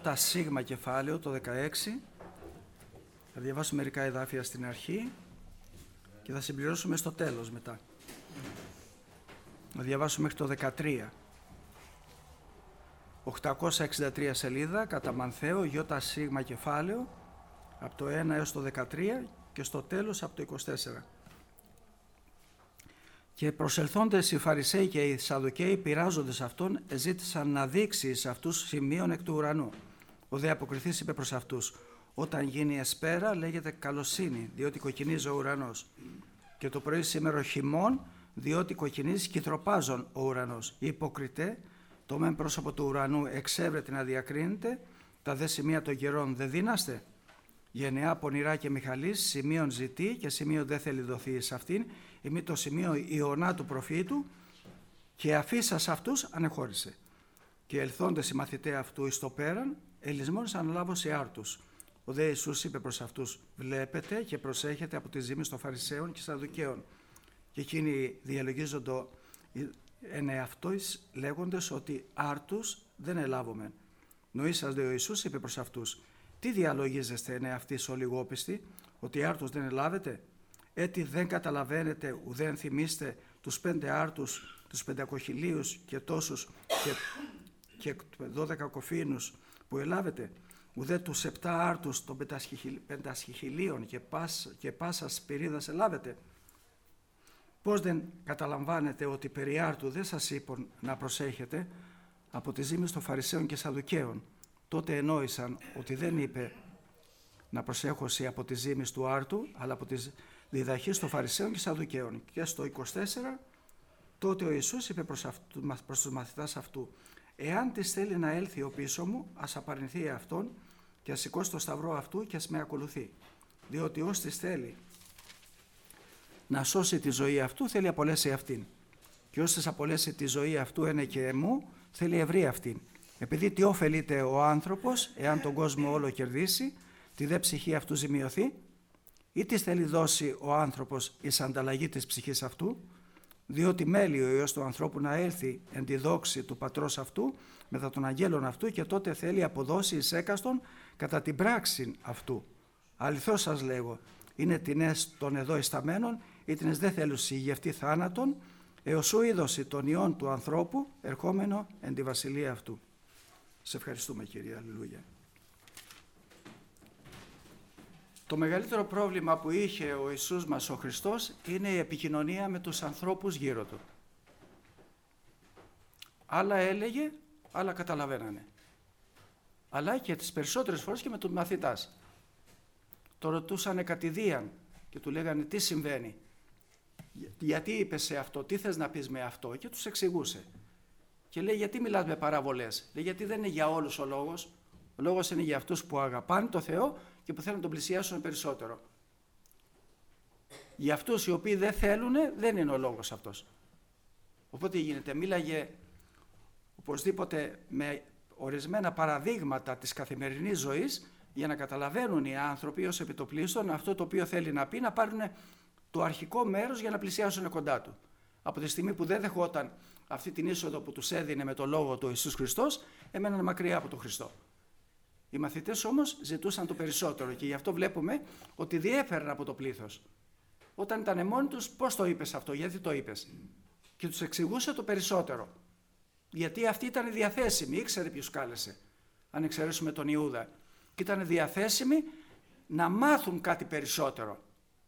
ΙΣ κεφάλαιο, το 16. Θα διαβάσω μερικά εδάφια στην αρχή και θα συμπληρώσουμε στο τέλος μετά. Θα διαβάσω μέχρι το 13. 863 σελίδα, κατά Μανθαίο, ΙΣ κεφάλαιο, από το 1 έως το 13 και στο τέλος από το 24. Και προσελθόντες οι Φαρισαίοι και οι Σαδουκαίοι, πειράζοντες αυτόν, ζήτησαν να δείξει σε αυτούς σημείων εκ του ουρανού. Ο δε αποκριθής είπε προς αυτούς: όταν γίνει εσπέρα, λέγεται καλοσύνη, διότι κοκκινίζει ο ουρανός. Και το πρωί σήμερα χειμών, διότι κοκκινίζει κυθροπάζων ο ουρανός. Οι υποκριτέ, το μεν πρόσωπο του ουρανού εξέβρεται να διακρίνεται, τα δε σημεία των καιρών δεν δύναστε. Γενεά, πονηρά και Μιχαλής, σημείων ζητεί και σημείο δεν θέλει δοθεί σε αυτήν, ημί το σημείο Ιωνά του προφήτου, και αφήσας αυτούς ανεχώρησε. Και ελθόντες οι μαθητές αυτού εις το πέραν, ελισμόνησαν αναλάβωση άρτους. Ο δε Ιησούς είπε προς αυτούς: βλέπετε και προσέχετε από τις ζήμεις των Φαρισαίων και Σαδουκαίων. Και εκείνοι διαλογίζοντο εν εαυτοίς λέγοντες ότι άρτους δεν ελάβομεν. Νοήσας δε ο Ιησούς είπε προς αυτούς: τι διαλογίζεστε εν εαυτοίς όλοι λιγόπιστοι, ότι άρτους δεν ελάβετε? Έτσι δεν καταλαβαίνετε ουδέν θυμίστε τους 5 άρτους, τους 500 και τόσους και 12 κοφίνους που ελάβετε, ουδέ τους 7 άρτους των 500 και πάσας σπυρίδας ελάβετε? Πώς δεν καταλαμβάνετε ότι περί άρτου δεν σας είπαν να προσέχετε από τις ζήμεις των Φαρισαίων και Σαδουκαίων? Τότε ενόησαν ότι δεν είπε να προσέχωση από τις ζήμεις του άρτου, αλλά από τις διδαχής των Φαρισαίων και Σαδουκαίων. Και στο 24, τότε ο Ιησούς είπε προς τους μαθητάς αυτού: εάν της θέλει να έλθει ο πίσω μου, ας απαρνηθεί αυτόν και ας σηκώσει το σταυρό αυτού και ας με ακολουθεί. Διότι ως της θέλει να σώσει τη ζωή αυτού, θέλει απολέσει αυτήν. Και ως της απολέσει τη ζωή αυτού ένε και εμού, θέλει ευρύ αυτήν. Επειδή τι ωφελείται ο άνθρωπος, εάν τον κόσμο όλο κερδίσει, τη δε ψυχή αυτού ζημιωθεί, ή της θέλει δώσει ο άνθρωπος εις ανταλλαγή της ψυχής αυτού? Διότι μέλει ο Υιός του ανθρώπου να έλθει εν τη δόξη του πατρός αυτού μετά των αγγέλων αυτού, και τότε θέλει αποδώσει εις έκαστον κατά την πράξη αυτού. Αληθώς σας λέγω, είναι τινές των εδώ εισταμένων, ή τινές δεν θέλουν συγγευτεί θάνατον, έως ου είδωση των ιών του ανθρώπου ερχόμενο εν τη βασιλεία αυτού. Σε ευχαριστούμε, Κύριε. Αλληλούια. Το μεγαλύτερο πρόβλημα που είχε ο Ιησούς μας ο Χριστός είναι η επικοινωνία με τους ανθρώπους γύρω του. Άλλα έλεγε, άλλα καταλαβαίνανε. Αλλά και τις περισσότερες φορές και με τον μαθητάς. Το ρωτούσανε κατηδίαν και του λέγανε τι συμβαίνει, γιατί είπες σε αυτό, τι θες να πεις με αυτό, και τους εξηγούσε. Και λέει: γιατί μιλάς με παραβολές? Λέει: γιατί δεν είναι για όλους ο λόγος. Ο λόγος είναι για αυτούς που αγαπάνε το Θεό και που θέλουν να τον πλησιάσουν περισσότερο. Για αυτούς οι οποίοι δεν θέλουν, δεν είναι ο λόγος αυτός. Οπότε γίνεται, μίλαγε οπωσδήποτε με ορισμένα παραδείγματα της καθημερινής ζωής, για να καταλαβαίνουν οι άνθρωποι ως επιτοπλίστων αυτό το οποίο θέλει να πει, να πάρουν το αρχικό μέρος για να πλησιάσουν κοντά του. Από τη στιγμή που δεν δεχόταν αυτή την είσοδο που τους έδινε με το λόγο του Ιησούς Χριστός, έμεναν μακριά από τον Χριστό. Οι μαθητές όμως ζητούσαν το περισσότερο και γι' αυτό βλέπουμε ότι διέφεραν από το πλήθος. Όταν ήταν μόνοι τους, πώς το είπες αυτό, γιατί το είπες? Και τους εξηγούσε το περισσότερο. Γιατί αυτοί ήταν διαθέσιμοι, ήξερε ποιους κάλεσε, αν εξαιρέσουμε τον Ιούδα, και ήταν διαθέσιμοι να μάθουν κάτι περισσότερο.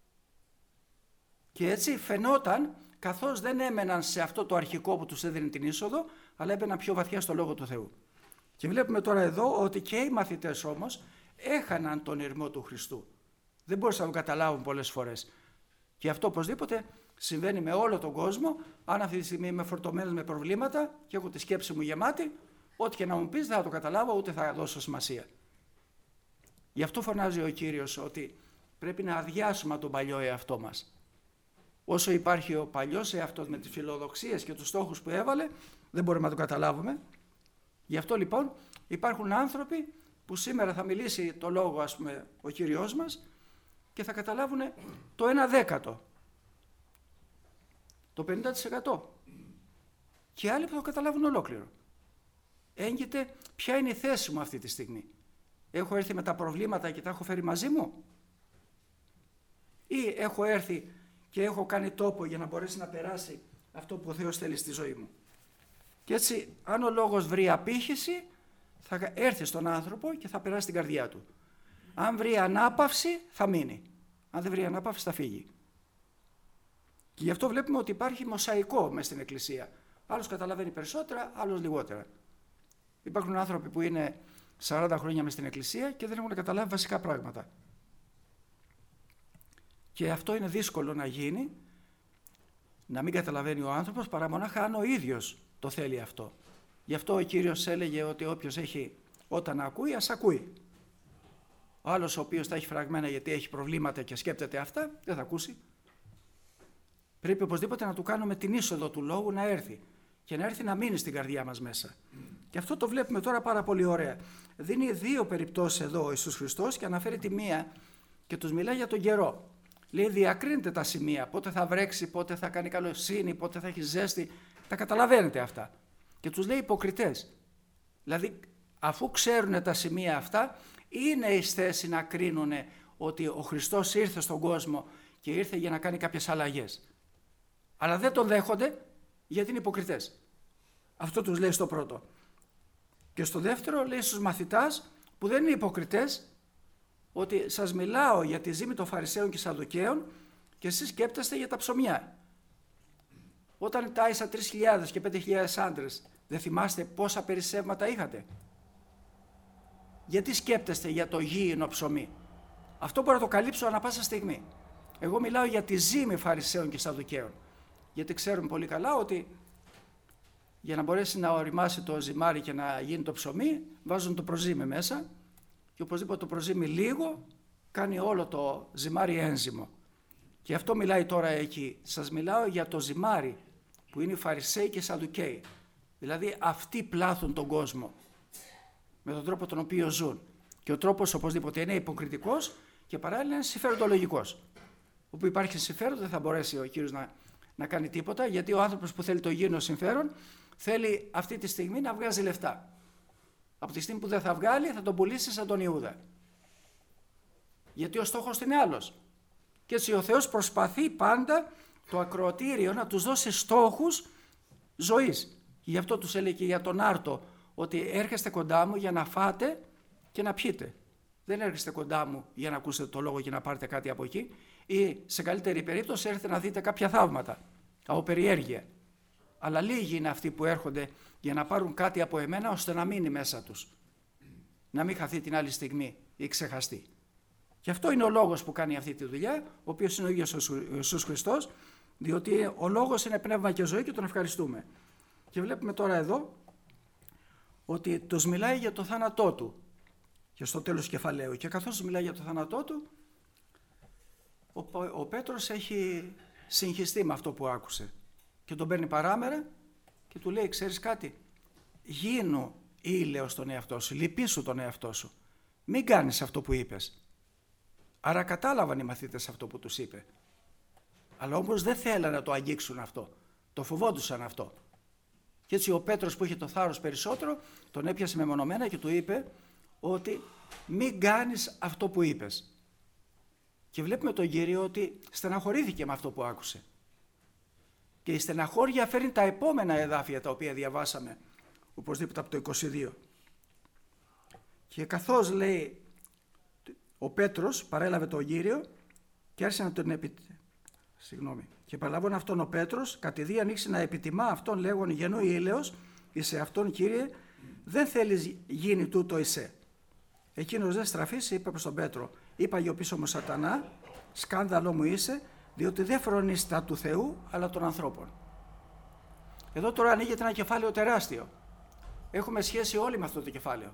Και έτσι φαινόταν, καθώς δεν έμεναν σε αυτό το αρχικό που τους έδινε την είσοδο, αλλά έμπαιναν πιο βαθιά στο Λόγο του Θεού. Και βλέπουμε τώρα εδώ ότι και οι μαθητές όμως έχαναν τον ηρμό του Χριστού. Δεν μπορούσαν να το καταλάβουν πολλές φορές. Και αυτό οπωσδήποτε συμβαίνει με όλο τον κόσμο. Αν αυτή τη στιγμή είμαι φορτωμένος με προβλήματα και έχω τη σκέψη μου γεμάτη, ό,τι και να μου πεις δεν θα το καταλάβω, ούτε θα δώσω σημασία. Γι' αυτό φωνάζει ο Κύριος ότι πρέπει να αδειάσουμε τον παλιό εαυτό μας. Όσο υπάρχει ο παλιός εαυτός με τις φιλοδοξίες και τους στόχους που έβαλε, δεν μπορούμε να το καταλάβουμε. Γι' αυτό λοιπόν υπάρχουν άνθρωποι που σήμερα θα μιλήσει το λόγο, ας πούμε, ο Κύριος μας, και θα καταλάβουν το 1/10, το 50%. Και άλλοι που θα το καταλάβουν ολόκληρο. έγκυται ποια είναι η θέση μου αυτή τη στιγμή. Έχω έρθει με τα προβλήματα και τα έχω φέρει μαζί μου, ή έχω έρθει και έχω κάνει τόπο για να μπορέσει να περάσει αυτό που ο Θεός θέλει στη ζωή μου. Και έτσι, αν ο λόγος βρει απήχηση, θα έρθει στον άνθρωπο και θα περάσει την καρδιά του. Αν βρει ανάπαυση, θα μείνει. Αν δεν βρει ανάπαυση, θα φύγει. Και γι' αυτό βλέπουμε ότι υπάρχει μοσαϊκό μες στην Εκκλησία. Άλλος καταλαβαίνει περισσότερα, άλλος λιγότερα. Υπάρχουν άνθρωποι που είναι 40 χρόνια μες στην Εκκλησία και δεν έχουν καταλάβει βασικά πράγματα. Και αυτό είναι δύσκολο να γίνει, να μην καταλαβαίνει ο άνθρωπος, παρά μονάχα αν ο ίδιος το θέλει αυτό. Γι' αυτό ο Κύριος έλεγε ότι όποιος έχει όταν ακούει, ας ακούει. Ο άλλος ο οποίος τα έχει φραγμένα γιατί έχει προβλήματα και σκέπτεται αυτά, δεν θα ακούσει. Πρέπει οπωσδήποτε να του κάνουμε την είσοδο του λόγου να έρθει και να έρθει να μείνει στην καρδιά μας μέσα. Και αυτό το βλέπουμε τώρα πάρα πολύ ωραία. Δίνει δύο περιπτώσεις εδώ ο Ιησούς Χριστός και αναφέρει τη μία και τους μιλάει για τον καιρό. Λέει διακρίνετε τα σημεία, πότε θα βρέξει, πότε θα κάνει καλοσύνη, πότε θα έχει ζέστη, τα καταλαβαίνετε αυτά. Και τους λέει υποκριτές. Δηλαδή αφού ξέρουν τα σημεία αυτά, είναι εις θέση να κρίνουν ότι ο Χριστός ήρθε στον κόσμο και ήρθε για να κάνει κάποιες αλλαγές. Αλλά δεν τον δέχονται γιατί είναι υποκριτές. Αυτό τους λέει στο πρώτο. Και στο δεύτερο λέει στους μαθητάς που δεν είναι υποκριτές, ότι σας μιλάω για τη ζήμη των Φαρισαίων και Σαδδουκαίων και εσείς σκέπτεστε για τα ψωμιά. Όταν τάισα 3.000 και 5.000 άντρες, δεν θυμάστε πόσα περισσεύματα είχατε? Γιατί σκέπτεστε για το γήινο ψωμί? Αυτό μπορώ να το καλύψω ανά πάσα στιγμή. Εγώ μιλάω για τη ζήμη Φαρισαίων και Σαδδουκαίων. Γιατί ξέρουμε πολύ καλά ότι για να μπορέσει να οριμάσει το ζυμάρι και να γίνει το ψωμί, βάζουν το προζύμι μέσα και οπωσδήποτε το προζύμι λίγο κάνει όλο το ζυμάρι ένζυμο. Και αυτό μιλάει τώρα εκεί. Σας μιλάω για το ζυμάρι που είναι οι Φαρισαίοι και οι Σαδδουκαίοι. Δηλαδή αυτοί πλάθουν τον κόσμο με τον τρόπο τον οποίο ζουν. Και ο τρόπος οπωσδήποτε είναι υποκριτικός και παράλληλα είναι συμφεροντολογικός. Όπου υπάρχει συμφέρον δεν θα μπορέσει ο Κύριος να κάνει τίποτα, γιατί ο άνθρωπος που θέλει το γήινο συμφέρον θέλει αυτή τη στιγμή να βγάζει λεφτά. Από τη στιγμή που δεν θα βγάλει θα τον πουλήσει σαν τον Ιούδα. Γιατί ο στόχος είναι άλλος. Και έτσι ο Θεός προσπαθεί πάντα το ακροατήριο να τους δώσει στόχους ζωής. Και γι' αυτό τους έλεγε και για τον άρτο ότι έρχεστε κοντά μου για να φάτε και να πιείτε. Δεν έρχεστε κοντά μου για να ακούσετε το λόγο και να πάρετε κάτι από εκεί, ή σε καλύτερη περίπτωση έρχεται να δείτε κάποια θαύματα από περιέργεια. Αλλά λίγοι είναι αυτοί που έρχονται για να πάρουν κάτι από εμένα ώστε να μείνει μέσα τους. Να μην χαθεί την άλλη στιγμή ή ξεχαστεί. Και αυτό είναι ο λόγος που κάνει αυτή τη δουλειά, ο οποίος είναι ο ίδιος ο Ιησούς Χριστός, διότι ο λόγος είναι πνεύμα και ζωή και τον ευχαριστούμε. Και βλέπουμε τώρα εδώ ότι τους μιλάει για το θάνατό του και στο τέλος κεφαλαίου. Και καθώς τους μιλάει για το θάνατό του, ο Πέτρος έχει συγχυστεί με αυτό που άκουσε και τον παίρνει παράμερα και του λέει, ξέρεις κάτι, γίνου ήλαιος τον εαυτό σου, λυπήσου τον εαυτό σου, μην κάνεις αυτό που είπες. Άρα κατάλαβαν οι μαθήτες αυτό που τους είπε, αλλά όμως δεν θέλανε να το αγγίξουν αυτό, το φοβόντουσαν αυτό. Και έτσι ο Πέτρος που είχε το θάρρος περισσότερο τον έπιασε μεμονωμένα και του είπε ότι μην κάνεις αυτό που είπες. Και βλέπουμε τον Κύριο ότι στεναχωρήθηκε με αυτό που άκουσε. Και η στεναχώρια φέρνει τα επόμενα εδάφια τα οποία διαβάσαμε, οπωσδήποτε από το 22. Και καθώς λέει ο Πέτρος παρέλαβε τον Κύριο και άρχισε να τον και παραλάβων αυτόν ο Πέτρος, κατηδίαν ανοίξει να επιτιμά αυτόν λέγον γεννού ήλαιος, εις αυτόν Κύριε, δεν θέλεις γίνει τούτο εσέ. Εκείνος δεν στραφής, είπε προς τον Πέτρο, είπα γιο πίσω μου σατανά, σκάνδαλο μου είσαι, διότι δεν φρονείς τα του Θεού, αλλά των ανθρώπων. Εδώ τώρα ανοίγεται ένα κεφάλαιο τεράστιο. Έχουμε σχέση όλοι με αυτό το κεφάλαιο.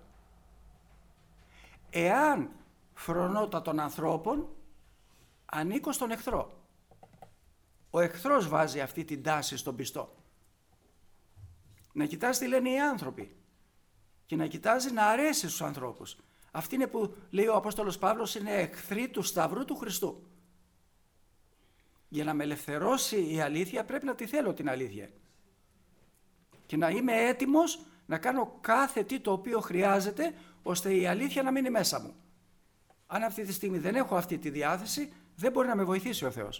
Εάν φρονώ τα των ανθρώπων, ανήκω στον εχθρό. Ο εχθρός βάζει αυτή την τάση στον πιστό. Να κοιτάζει τι λένε οι άνθρωποι και να κοιτάζει να αρέσει στους ανθρώπους. Αυτή είναι που λέει ο Απόστολος Παύλος, είναι εχθροί του Σταυρού του Χριστού. Για να με ελευθερώσει η αλήθεια πρέπει να τη θέλω την αλήθεια. Και να είμαι έτοιμος να κάνω κάθε τι το οποίο χρειάζεται ώστε η αλήθεια να μείνει μέσα μου. Αν αυτή τη στιγμή δεν έχω αυτή τη διάθεση, δεν μπορεί να με βοηθήσει ο Θεός.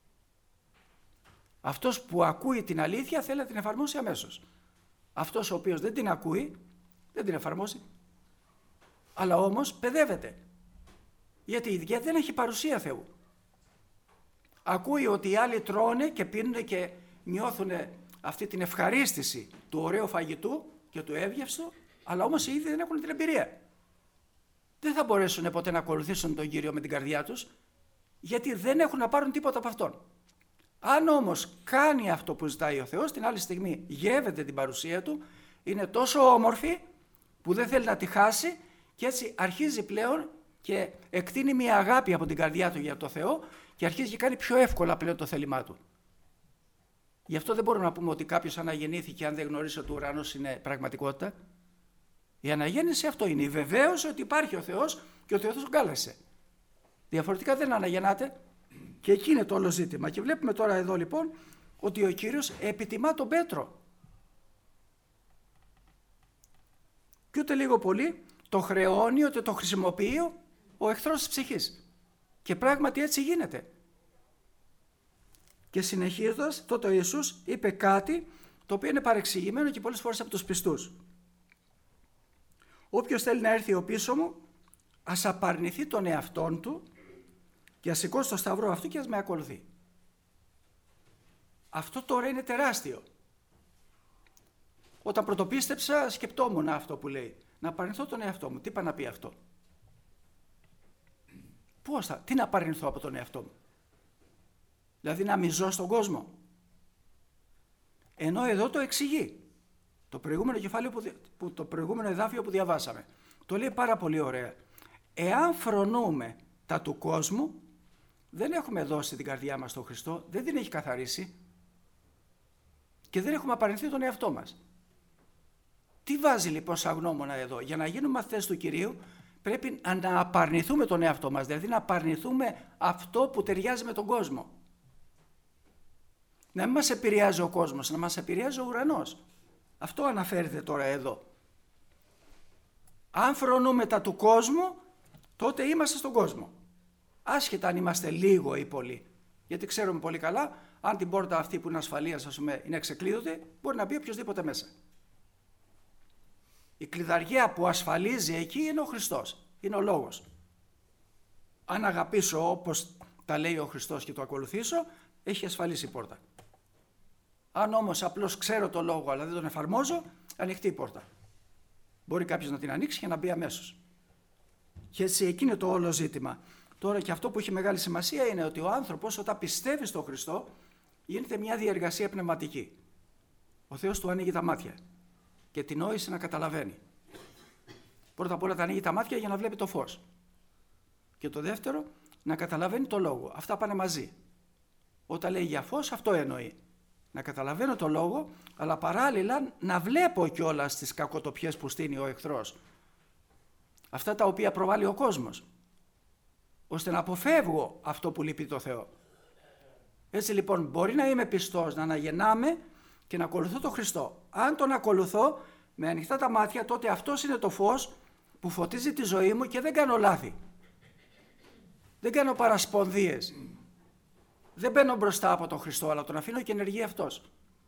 Αυτός που ακούει την αλήθεια θέλει να την εφαρμόσει αμέσως. Αυτός ο οποίος δεν την ακούει, δεν την εφαρμόζει. Αλλά όμως παιδεύεται. Γιατί δεν έχει παρουσία Θεού. Ακούει ότι οι άλλοι τρώνε και πίνουν και νιώθουν αυτή την ευχαρίστηση του ωραίου φαγητού και του εύγευστου, αλλά όμως οι ίδιοι δεν έχουν την εμπειρία. Δεν θα μπορέσουν ποτέ να ακολουθήσουν τον Κύριο με την καρδιά τους, γιατί δεν έχουν να πάρουν τίποτα από Αυτόν. Αν όμως κάνει αυτό που ζητάει ο Θεός, την άλλη στιγμή γεύεται την παρουσία Του, είναι τόσο όμορφη που δεν θέλει να τη χάσει και έτσι αρχίζει πλέον και εκτείνει μια αγάπη από την καρδιά του για το Θεό και αρχίζει και κάνει πιο εύκολα πλέον το θέλημά του. Γι' αυτό δεν μπορούμε να πούμε ότι κάποιος αναγεννήθηκε αν δεν γνωρίζει ότι ο ουρανός είναι πραγματικότητα. Η αναγέννηση αυτό είναι, η βεβαίωση ότι υπάρχει ο Θεός και ο Θεός τον κάλεσε. Διαφορετικά δεν αναγεννάται και εκεί είναι το όλο ζήτημα. Και βλέπουμε τώρα εδώ λοιπόν ότι ο Κύριος επιτιμά τον Πέτρο. Και ούτε λίγο πολύ το χρεώνει, ότι το χρησιμοποιεί ο εχθρός της ψυχής. Και πράγματι έτσι γίνεται. Και συνεχίζοντας, τότε ο Ιησούς είπε κάτι το οποίο είναι παρεξηγημένο και πολλές φορές από τους πιστούς. Όποιος θέλει να έρθει ο πίσω μου, ας απαρνηθεί τον εαυτόν του και ας σηκώσει το σταυρό αυτού και ας με ακολουθεί. Αυτό τώρα είναι τεράστιο. Όταν πρωτοπίστεψα σκεπτόμουν αυτό που λέει. Να απαρνηθώ τον εαυτό μου. Τι πάει να πει αυτό? Τι να απαρνηθώ από τον εαυτό μου? Δηλαδή να μην ζω στον κόσμο? Ενώ εδώ το εξηγεί. Το προηγούμενο κεφάλαιο το προηγούμενο εδάφιο που διαβάσαμε. Το λέει πάρα πολύ ωραία. Εάν φρονούμε τα του κόσμου, δεν έχουμε δώσει την καρδιά μας στον Χριστό, δεν την έχει καθαρίσει και δεν έχουμε απαρνηθεί τον εαυτό μας. Τι βάζει λοιπόν σαν γνώμονα εδώ? Για να γίνουμε μαθητές του Κυρίου πρέπει να απαρνηθούμε τον εαυτό μας, δηλαδή να απαρνηθούμε αυτό που ταιριάζει με τον κόσμο. Να μην μας επηρεάζει ο κόσμος, να μας επηρεάζει ο ουρανός. Αυτό αναφέρεται τώρα εδώ. Αν φρονούμε τα του κόσμου, τότε είμαστε στον κόσμο. Άσχετα αν είμαστε λίγο ή πολύ. Γιατί ξέρουμε πολύ καλά, αν την πόρτα αυτή που είναι ασφαλείας, ας πούμε, είναι ξεκλείδωτη, μπορεί να μπει οποιοδήποτε μέσα. Η κλειδαριά που ασφαλίζει εκεί είναι ο Χριστός, είναι ο Λόγος. Αν αγαπήσω όπως τα λέει ο Χριστός και το ακολουθήσω, έχει ασφαλίσει η πόρτα. Αν όμως απλώς ξέρω το Λόγο αλλά δεν τον εφαρμόζω, ανοιχτή η πόρτα. Μπορεί κάποιος να την ανοίξει και να μπει αμέσως. Και έτσι εκεί είναι το όλο ζήτημα. Τώρα και αυτό που έχει μεγάλη σημασία είναι ότι ο άνθρωπος όταν πιστεύει στον Χριστό γίνεται μια διεργασία πνευματική. Ο Θεός του ανοίγει τα μάτια και την νόηση να καταλαβαίνει. Πρώτα απ' όλα τα ανοίγει τα μάτια για να βλέπει το φως. Και το δεύτερο, να καταλαβαίνει το Λόγο. Αυτά πάνε μαζί. Όταν λέει για φως, αυτό εννοεί. Να καταλαβαίνω το Λόγο, αλλά παράλληλα να βλέπω κιόλας τις κακοτοπιές που στείνει ο εχθρός. Αυτά τα οποία προβάλλει ο κόσμος. Ώστε να αποφεύγω αυτό που λείπει το Θεό. Έτσι λοιπόν μπορεί να είμαι πιστός, να αναγεννάμε και να ακολουθώ τον Χριστό. Αν τον ακολουθώ με ανοιχτά τα μάτια, τότε αυτός είναι το φως που φωτίζει τη ζωή μου και δεν κάνω λάθη. Δεν κάνω παρασπονδίες. Δεν μπαίνω μπροστά από τον Χριστό, αλλά τον αφήνω και ενεργεί αυτός.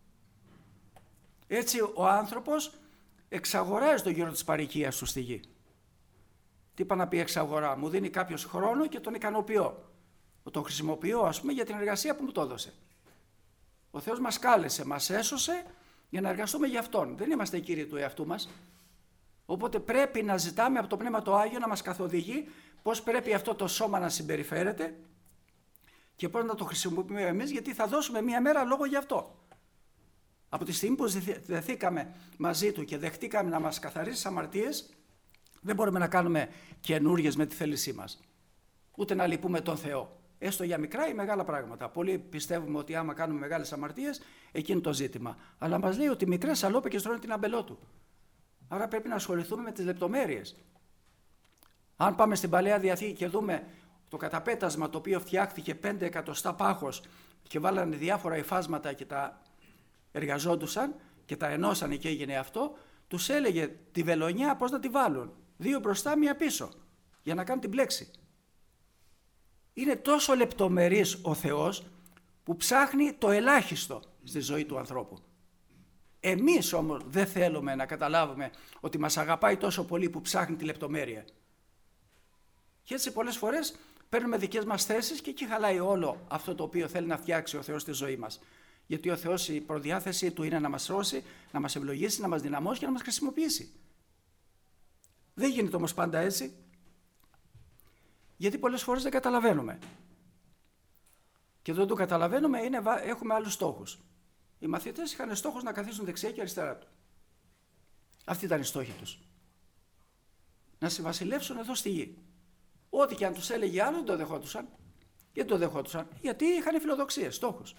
Έτσι ο άνθρωπος εξαγοράζει τον γύρο της παροικίας του στη γη. Τι είπα να πει εξαγορά? Μου δίνει κάποιος χρόνο και τον ικανοποιώ. Τον χρησιμοποιώ ας πούμε για την εργασία που μου το έδωσε. Ο Θεός μας κάλεσε, μας έσωσε για να εργαστούμε για Αυτόν. Δεν είμαστε οι κύριοι του εαυτού μας. Οπότε πρέπει να ζητάμε από το Πνεύμα το Άγιο να μας καθοδηγεί πώς πρέπει αυτό το σώμα να συμπεριφέρεται και πώς να το χρησιμοποιούμε εμείς, γιατί θα δώσουμε μία μέρα λόγο γι' αυτό. Από τη στιγμή που δεθήκαμε μαζί Του και δεχτήκαμε να μας καθαρίσει τις αμαρτίες, δεν μπορούμε να κάνουμε καινούριες με τη θέλησή μας. Ούτε να λυπούμε τον Θεό. Έστω για μικρά ή μεγάλα πράγματα. Πολλοί πιστεύουμε ότι άμα κάνουμε μεγάλες αμαρτίες, εκείνο το ζήτημα. Αλλά μας λέει ότι μικρές αλόπαικες τρώνε την αμπελό του. Άρα πρέπει να ασχοληθούμε με τις λεπτομέρειες. Αν πάμε στην Παλαιά Διαθήκη και δούμε το καταπέτασμα το οποίο φτιάχτηκε 5 εκατοστά πάχος και βάλανε διάφορα υφάσματα και τα εργαζόντουσαν και τα ενώσανε και έγινε αυτό, τους έλεγε τη βελονιά πώς να τη βάλουν. 2 μπροστά, 1 πίσω, για να κάνουν την πλέξη. Είναι τόσο λεπτομερής ο Θεός που ψάχνει το ελάχιστο στη ζωή του ανθρώπου. Εμείς όμως δεν θέλουμε να καταλάβουμε ότι μας αγαπάει τόσο πολύ που ψάχνει τη λεπτομέρεια. Και έτσι πολλές φορές παίρνουμε δικές μας θέσεις και εκεί χαλάει όλο αυτό το οποίο θέλει να φτιάξει ο Θεός στη ζωή μας. Γιατί ο Θεός, η προδιάθεσή του είναι να μας σώσει, να μας ευλογήσει, να μας δυναμώσει και να μας χρησιμοποιήσει. Δεν γίνεται όμως πάντα έτσι, γιατί πολλές φορές δεν καταλαβαίνουμε. Και δεν το καταλαβαίνουμε, έχουμε άλλους στόχους. Οι μαθητές είχαν στόχους να καθίσουν δεξιά και αριστερά του. Αυτή ήταν η στόχη τους. Να συμβασιλεύσουν εδώ στη γη. Ό,τι και αν τους έλεγε άλλο δεν το δεχόντουσαν. Γιατί το δεχόντουσαν? Γιατί είχαν φιλοδοξίες, στόχους.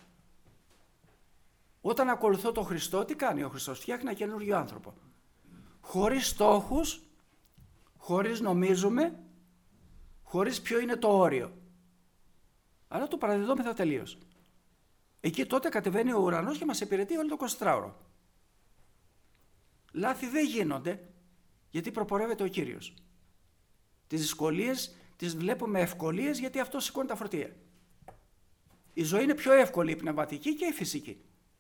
Όταν ακολουθώ τον Χριστό, τι κάνει ο Χριστός? Φτιάχνει ένα καινούριο άνθρωπο. Χωρίς στόχους, χωρίς νομίζουμε, χωρίς ποιο είναι το όριο. Αλλά το παραδιδόμεθα τελείως. Εκεί τότε κατεβαίνει ο ουρανός και μας υπηρετεί όλο το 24ωρο. Λάθη δεν γίνονται, γιατί προπορεύεται ο Κύριος. Τις δυσκολίες τις βλέπουμε ευκολίες, γιατί αυτό σηκώνει τα φορτία. Η ζωή είναι πιο εύκολη, η πνευματική και η φυσική.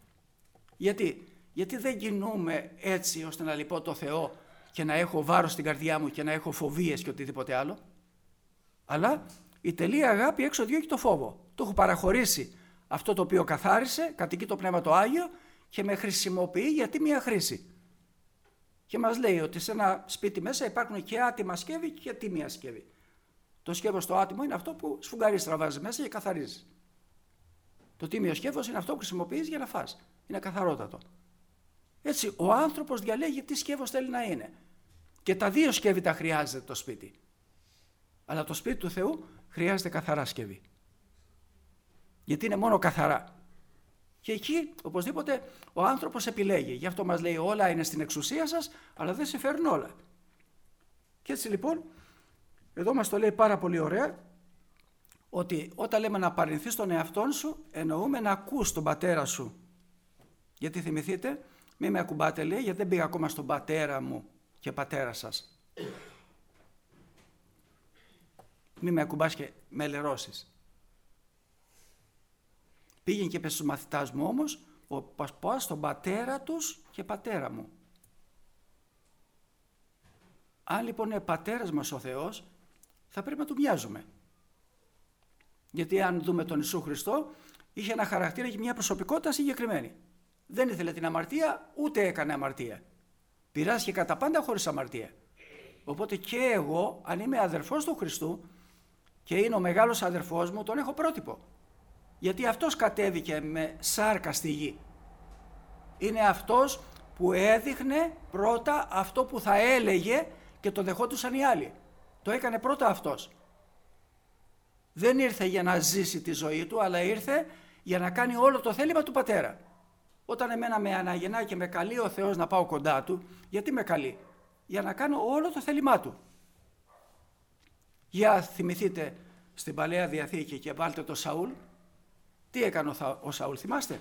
Γιατί δεν κινούμε έτσι ώστε να λυπώ το Θεό και να έχω βάρος στην καρδιά μου και να έχω φοβίες και οτιδήποτε άλλο. Αλλά η τελεία αγάπη έξω διώκει το φόβο. Το έχω παραχωρήσει αυτό το οποίο καθάρισε, κατοικεί το Πνεύμα το Άγιο και με χρησιμοποιεί γιατί μία χρήση. Και μας λέει ότι σε ένα σπίτι μέσα υπάρχουν και άτιμα σκεύη και τίμια σκεύη. Το σκεύος το άτιμο είναι αυτό που σφουγγαρίζει, τραβάζει μέσα και καθαρίζει. Το τίμιο σκεύος είναι αυτό που χρησιμοποιείς για να φας. Είναι καθαρότατο. Έτσι, ο άνθρωπος διαλέγει τι σκεύος θέλει να είναι. Και τα 2 σκεύη τα χρειάζεται το σπίτι. Αλλά το σπίτι του Θεού χρειάζεται καθαρά σκεύη. Γιατί είναι μόνο καθαρά. Και εκεί, οπωσδήποτε, ο άνθρωπος επιλέγει. Γι' αυτό μας λέει όλα είναι στην εξουσία σας, αλλά δεν συμφέρουν όλα. Και έτσι λοιπόν, εδώ μας το λέει πάρα πολύ ωραία, ότι όταν λέμε να απαρνηθείς τον εαυτόν σου, εννοούμε να ακούς τον πατέρα σου. Γιατί θυμηθείτε, μη με ακουμπάτε λέει, γιατί δεν πήγα ακόμα στον πατέρα μου και πατέρα σας. Μη με ακουμπάς και με λερώσεις. Πήγαινε και πες στους μαθητάς μου όμως, πάω στον πατέρα τους και πατέρα μου. Αν λοιπόν είναι πατέρας μας ο Θεός, θα πρέπει να του μοιάζουμε. Γιατί αν δούμε τον Ιησού Χριστό, είχε ένα χαρακτήρα και μια προσωπικότητα συγκεκριμένη. Δεν ήθελε την αμαρτία, ούτε έκανε αμαρτία. Πειράστηκε κατά πάντα χωρίς αμαρτία. Οπότε και εγώ, αν είμαι αδερφός του Χριστού και είναι ο μεγάλος αδερφός μου, τον έχω πρότυπο. Γιατί αυτός κατέβηκε με σάρκα στη γη. Είναι αυτός που έδειχνε πρώτα αυτό που θα έλεγε και το δεχόντουσαν οι άλλοι. Το έκανε πρώτα αυτός. Δεν ήρθε για να ζήσει τη ζωή του, αλλά ήρθε για να κάνει όλο το θέλημα του πατέρα. Όταν εμένα με αναγεννά και με καλεί ο Θεός να πάω κοντά του, γιατί με καλεί? Για να κάνω όλο το θέλημά του. Για θυμηθείτε στην Παλαιά Διαθήκη και βάλτε το Σαούλ. Τι έκανε ο Σαούλ, θυμάστε?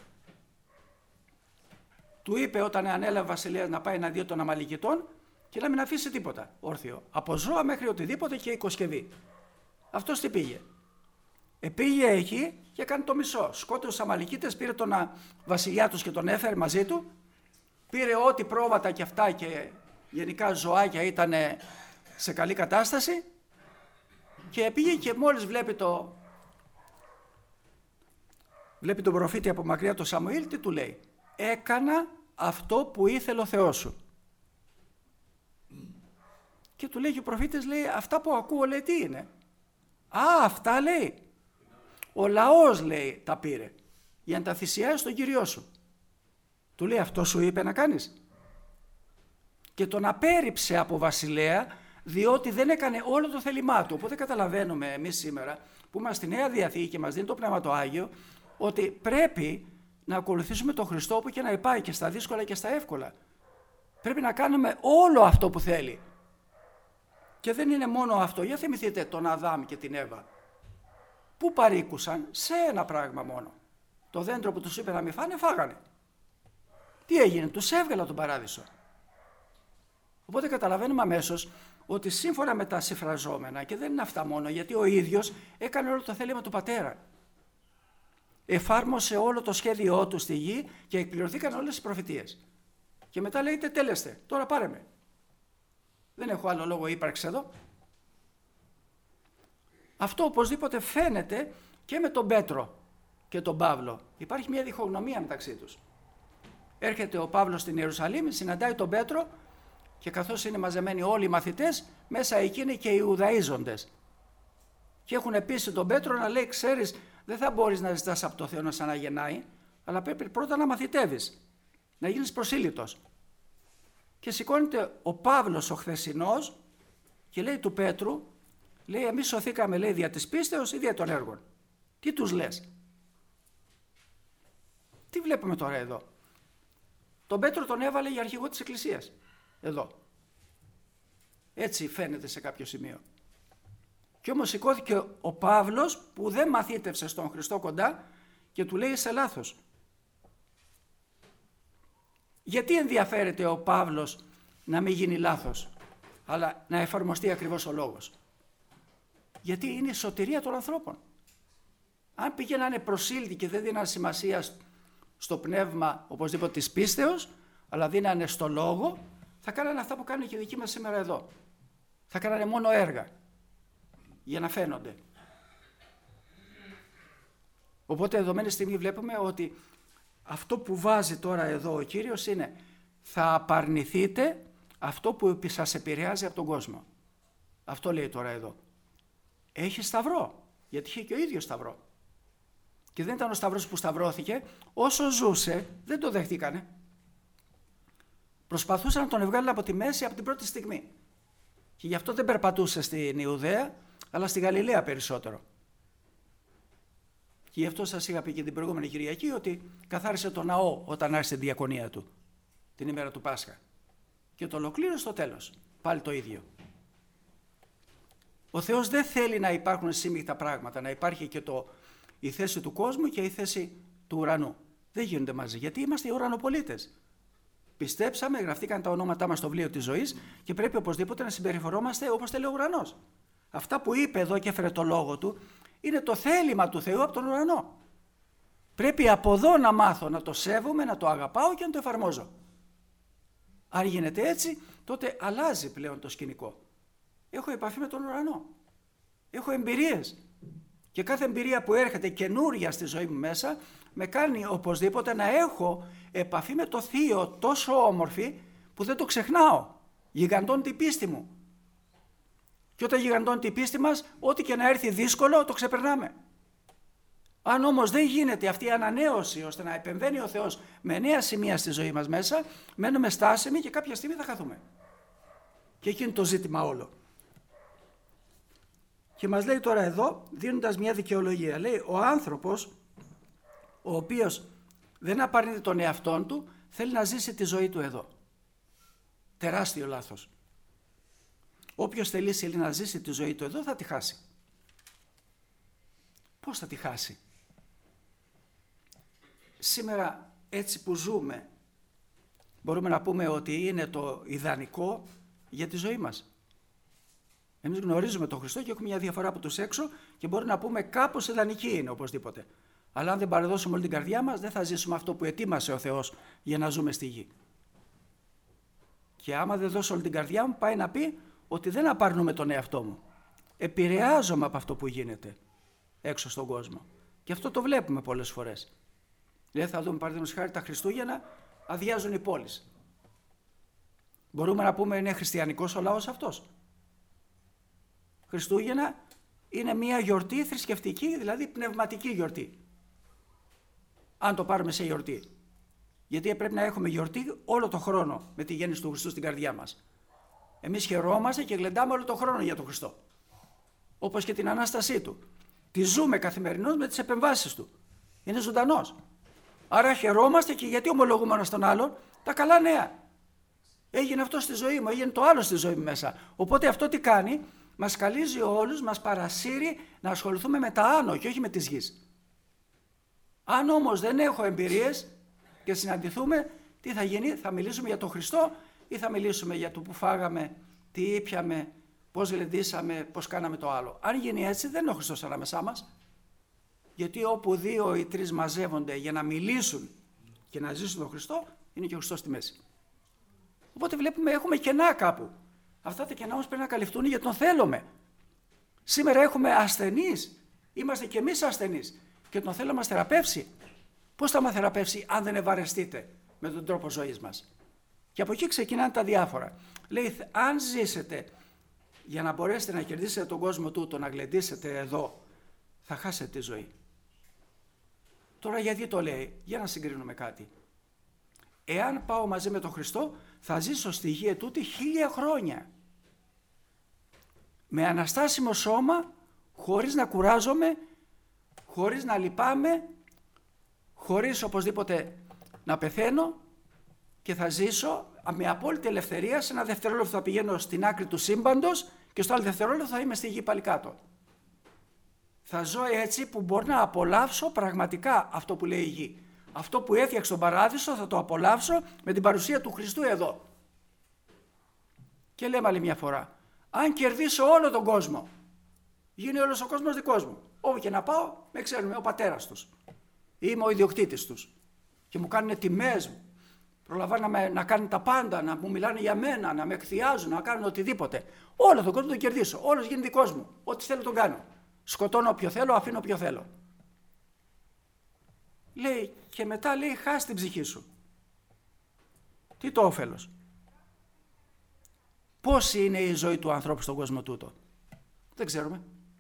Του είπε όταν ανέλαβε βασιλέας να πάει εναντίον των Αμαλικητών και να μην αφήσει τίποτα όρθιο. Από ζώα μέχρι οτιδήποτε και οικοσκευή. Αυτός τι πήγε? Πήγε εκεί και έκανε το μισό. Σκότωσε τους Αμαλικίτες, πήρε τον βασιλιά τους και τον έφερε μαζί του. Πήρε ό,τι πρόβατα και αυτά και γενικά ζωάκια ήταν σε καλή κατάσταση. Και πήγε και μόλις βλέπει τον προφήτη από μακριά τον Σαμουήλ, τι του λέει? Έκανα αυτό που ήθελε ο Θεός σου. Και του λέει και ο προφήτης, λέει, αυτά που ακούω, λέει, τι είναι? Αυτά, λέει, ο λαός, λέει, τα πήρε για να τα θυσιάσει στον Κύριό σου. Του λέει, αυτό σου είπε να κάνεις? Και τον απέρριψε από βασιλέα, διότι δεν έκανε όλο το θέλημά του. Οπότε καταλαβαίνουμε εμείς σήμερα που είμαστε στη Νέα Διαθήκη και μας δίνει το Πνεύμα το Άγιο, ότι πρέπει να ακολουθήσουμε τον Χριστό που και να πάει και στα δύσκολα και στα εύκολα. Πρέπει να κάνουμε όλο αυτό που θέλει. Και δεν είναι μόνο αυτό. Για θυμηθείτε τον Αδάμ και την Εύα. Πού παρήκουσαν? Σε ένα πράγμα μόνο. Το δέντρο που τους είπε να μην φάνε, φάγανε. Τι έγινε? Τους έβγαλε τον παράδεισο. Οπότε καταλαβαίνουμε αμέσως ότι σύμφωνα με τα συμφραζόμενα, και δεν είναι αυτά μόνο, γιατί ο ίδιος έκανε όλο το θέλημα του Πατέρα. Εφάρμοσε όλο το σχέδιό του στη γη και εκπληρωθήκαν όλες οι προφητείες. Και μετά λέει τέλεστε, τώρα πάρε με. Δεν έχω άλλο λόγο ύπαρξη εδώ. Αυτό οπωσδήποτε φαίνεται και με τον Πέτρο και τον Παύλο. Υπάρχει μια διχογνωμία μεταξύ τους. Έρχεται ο Παύλος στην Ιερουσαλήμ, συναντάει τον Πέτρο και καθώς είναι μαζεμένοι όλοι οι μαθητές, μέσα εκεί είναι και οι Ιουδαΐζοντες. Και έχουν πείσει τον Πέτρο να λέει, ξέρεις, δεν θα μπορείς να ζητάς από το Θεό να σε αναγεννάει, αλλά πρέπει πρώτα να μαθητεύεις, να γίνεις προσήλυτος. Και σηκώνεται ο Παύλος ο χθεσινός και λέει του Πέτρου, λέει, εμείς σωθήκαμε, λέει, δια της πίστεως ή δια των έργων. Τι τους λες? Τι βλέπουμε τώρα εδώ? Τον Πέτρο τον έβαλε για αρχηγό της Εκκλησίας. Εδώ. Έτσι φαίνεται σε κάποιο σημείο. Και όμως σηκώθηκε ο Παύλος που δεν μαθήτευσε στον Χριστό κοντά και του λέει, είσαι λάθος. Γιατί ενδιαφέρεται ο Παύλος να μην γίνει λάθος, αλλά να εφαρμοστεί ακριβώς ο λόγος? Γιατί είναι η σωτηρία των ανθρώπων. Αν πηγαίνανε προσήλυτοι και δεν δίνανε σημασία στο πνεύμα οπωσδήποτε της πίστεως, αλλά δίνανε στο λόγο, θα κάνανε αυτά που κάνουν και οι δικοί μας σήμερα εδώ. Θα κάνανε μόνο έργα για να φαίνονται. Οπότε δεδομένη στιγμή βλέπουμε ότι αυτό που βάζει τώρα εδώ ο Κύριος είναι, θα απαρνηθείτε αυτό που σας επηρεάζει από τον κόσμο. Αυτό λέει τώρα εδώ. Έχει σταυρό, γιατί είχε και ο ίδιος σταυρό. Και δεν ήταν ο σταυρός που σταυρώθηκε, όσο ζούσε δεν το δεχτήκανε. Προσπαθούσαν να τον βγάλουν από τη μέση από την πρώτη στιγμή. Και γι' αυτό δεν περπατούσε στην Ιουδαία, αλλά στη Γαλιλαία περισσότερο. Και γι' αυτό σας είχα πει και την προηγούμενη Κυριακή ότι καθάρισε το ναό όταν άρχισε η διακονία του, την ημέρα του Πάσχα. Και το ολοκλήρωσε στο τέλος. Πάλι το ίδιο. Ο Θεός δεν θέλει να υπάρχουν σύμμιχτα πράγματα, να υπάρχει και η θέση του κόσμου και η θέση του ουρανού. Δεν γίνονται μαζί, γιατί είμαστε οι ουρανοπολίτες. Πιστέψαμε, γραφτήκαν τα ονόματά μας στο βιβλίο της ζωής και πρέπει οπωσδήποτε να συμπεριφερόμαστε όπως θέλει ο ουρανός. Αυτά που είπε εδώ και έφερε το λόγο του είναι το θέλημα του Θεού από τον ουρανό. Πρέπει από εδώ να μάθω να το σέβομαι, να το αγαπάω και να το εφαρμόζω. Αν γίνεται έτσι, τότε αλλάζει πλέον το σκηνικό. Έχω επαφή με τον ουρανό. Έχω εμπειρίες. Και κάθε εμπειρία που έρχεται καινούρια στη ζωή μου μέσα, με κάνει οπωσδήποτε να έχω επαφή με το Θείο τόσο όμορφη που δεν το ξεχνάω. Γιγαντώνει την πίστη μου. Και όταν γιγαντώνει την πίστη μας, ό,τι και να έρθει δύσκολο το ξεπερνάμε. Αν όμως δεν γίνεται αυτή η ανανέωση ώστε να επεμβαίνει ο Θεός με νέα σημεία στη ζωή μας μέσα, μένουμε στάσιμοι και κάποια στιγμή θα χαθούμε. Και εκεί είναι το ζήτημα όλο. Και μας λέει τώρα εδώ, δίνοντας μια δικαιολογία, λέει ο άνθρωπος ο οποίος δεν απαρνείται τον εαυτόν του, θέλει να ζήσει τη ζωή του εδώ. Τεράστιο λάθος. Όποιος θελήσει να ζήσει τη ζωή του εδώ θα τη χάσει. Πώς θα τη χάσει? Σήμερα έτσι που ζούμε μπορούμε να πούμε ότι είναι το ιδανικό για τη ζωή μας. Εμείς γνωρίζουμε τον Χριστό και έχουμε μια διαφορά από τους έξω και μπορούμε να πούμε κάπως ιδανική είναι οπωσδήποτε. Αλλά αν δεν παραδώσουμε όλη την καρδιά μας δεν θα ζήσουμε αυτό που ετοίμασε ο Θεός για να ζούμε στη γη. Και άμα δεν δώσω όλη την καρδιά μου πάει να πει ότι δεν απαρνούμε τον εαυτό μου. Επηρεάζομαι από αυτό που γίνεται έξω στον κόσμο. Και αυτό το βλέπουμε πολλές φορές. Δηλαδή θα δούμε παραδείγματος χάρη τα Χριστούγεννα αδειάζουν οι πόλεις. Μπορούμε να πούμε είναι χριστιανικός ο λαός αυτός. Χριστούγεννα είναι μια γιορτή θρησκευτική, δηλαδή πνευματική γιορτή. Αν το πάρουμε σε γιορτή. Γιατί πρέπει να έχουμε γιορτή όλο το χρόνο με τη γέννηση του Χριστού στην καρδιά μας. Εμείς χαιρόμαστε και γλεντάμε όλο το χρόνο για τον Χριστό. Όπως και την Ανάστασή Του. Τη ζούμε καθημερινώς με τις επεμβάσεις Του. Είναι ζωντανός. Άρα χαιρόμαστε και γιατί ομολογούμε ένας τον άλλον τα καλά νέα. Έγινε αυτό στη ζωή μου, έγινε το άλλο στη ζωή μου μέσα. Οπότε αυτό τι κάνει? Μας καλίζει όλους, μας παρασύρει να ασχοληθούμε με τα άνω και όχι με τις γης. Αν όμως δεν έχω εμπειρίες και συναντηθούμε, τι θα γίνει? Θα μιλήσουμε για τον Χριστό ή θα μιλήσουμε για το που φάγαμε, τι ήπιαμε, πώς γλεντήσαμε, πώς κάναμε το άλλο. Αν γίνει έτσι, δεν είναι ο Χριστός ανάμεσά μας. Γιατί όπου 2 ή 3 μαζεύονται για να μιλήσουν και να ζήσουν τον Χριστό, είναι και ο Χριστός στη μέση. Οπότε βλέπουμε, έχουμε κενά κάπου. Αυτά τα κενά όμως πρέπει να καλυφθούν γιατί τον θέλουμε. Σήμερα έχουμε ασθενείς, είμαστε κι εμείς ασθενείς και τον θέλω να μας θεραπεύσει. Πώς θα μας θεραπεύσει αν δεν ευαρεστείτε με τον τρόπο ζωής μας? Και από εκεί ξεκινάνε τα διάφορα. Λέει, αν ζήσετε για να μπορέσετε να κερδίσετε τον κόσμο τούτο, να γλεντήσετε εδώ, θα χάσετε τη ζωή. Τώρα γιατί το λέει? Για να συγκρίνουμε κάτι. Εάν πάω μαζί με τον Χριστό, θα ζήσω στη γη ετούτη 1000 χρόνια. Με αναστάσιμο σώμα, χωρίς να κουράζομαι, χωρίς να λυπάμαι, χωρίς οπωσδήποτε να πεθαίνω, και θα ζήσω με απόλυτη ελευθερία. Σε ένα δευτερόλεπτο θα πηγαίνω στην άκρη του σύμπαντος και στο άλλο δευτερόλεπτο θα είμαι στη γη πάλι κάτω. Θα ζω έτσι που μπορώ να απολαύσω πραγματικά αυτό που λέει η γη. Αυτό που έφτιαξε τον παράδεισο θα το απολαύσω με την παρουσία του Χριστού εδώ. Και λέμε άλλη μια φορά, αν κερδίσω όλο τον κόσμο, γίνει όλος ο κόσμος δικός μου. Όπου και να πάω, με ξέρουν, είμαι ο πατέρας τους. Είμαι ο ιδιοκτήτης τους. Και μου κάνουν τιμές μου. Προλαμβάνουν να κάνουν τα πάντα, να μου μιλάνε για μένα, να με εκθιάζουν, να κάνουν οτιδήποτε. Όλο τον κόσμο τον κερδίσω. Όλος γίνει δικός μου. Ό,τι θέλω τον κάνω. Σκοτώνω όποιο θέλω, αφήνω όποιο θέλω. Λέει, και μετά λέει, χάσει την ψυχή σου. Τι το όφελος? Πώς είναι η ζωή του ανθρώπου στον κόσμο τούτο? Δεν ξέρουμε.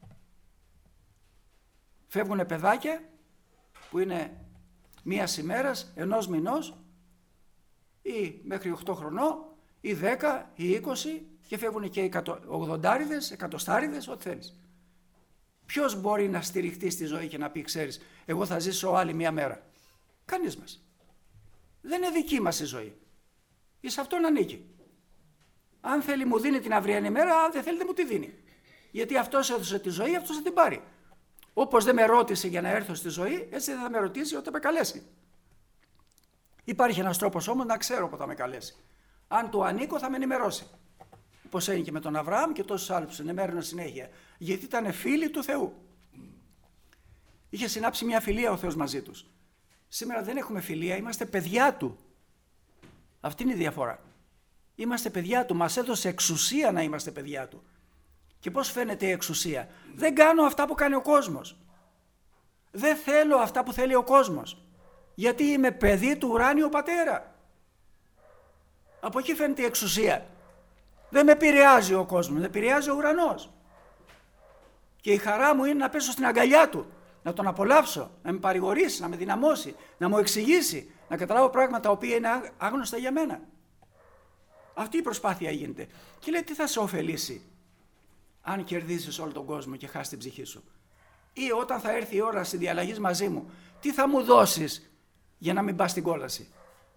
Φεύγουν παιδάκια που είναι 1 ημέρας, 1 μηνός ή μέχρι 8 χρονών ή 10 ή 20 και φεύγουν και 80άριδες, 100άριδες, ό,τι θέλεις. Ποιος μπορεί να στηριχτεί στη ζωή και να πει, ξέρεις, εγώ θα ζήσω άλλη 1 μέρα? Κανείς μας. Δεν είναι δική μας η ζωή. Εις αυτόν ανήκει. Αν θέλει μου δίνει την αυριανή μέρα, αν δεν θέλει δεν μου τη δίνει. Γιατί αυτός έδωσε τη ζωή, αυτός θα την πάρει. Όπως δεν με ρώτησε για να έρθω στη ζωή, έτσι δεν θα με ρωτήσει όταν με καλέσει. Υπάρχει ένας τρόπος όμως να ξέρω πότε θα με καλέσει. Αν του ανήκω θα με ενημερώσει. Όπως έγινε και με τον Αβραάμ και τόσους άλλους, ενημέρωναν συνέχεια. Γιατί ήταν φίλοι του Θεού. Είχε συνάψει μια φιλία ο Θεός μαζί τους. Σήμερα δεν έχουμε φιλία, είμαστε παιδιά του. Αυτή είναι η διαφορά. Είμαστε παιδιά του, μας έδωσε εξουσία να είμαστε παιδιά του. Και πώς φαίνεται η εξουσία? Δεν κάνω αυτά που κάνει ο κόσμος. Δεν θέλω αυτά που θέλει ο κόσμος. Γιατί είμαι παιδί του ουράνιου πατέρα. Από εκεί φαίνεται η εξουσία. Δεν με επηρεάζει ο κόσμος, με επηρεάζει ο ουρανός. Και η χαρά μου είναι να πέσω στην αγκαλιά του, να τον απολαύσω, να με παρηγορήσει, να με δυναμώσει, να μου εξηγήσει, να καταλάβω πράγματα τα οποία είναι άγνωστα για μένα. Αυτή η προσπάθεια γίνεται. Και λέει, τι θα σε ωφελήσει αν κερδίσεις όλο τον κόσμο και χάσεις την ψυχή σου? Ή όταν θα έρθει η ώρα συνδιαλλαγής μαζί μου, τι θα μου δώσεις για να μην πας στην κόλαση?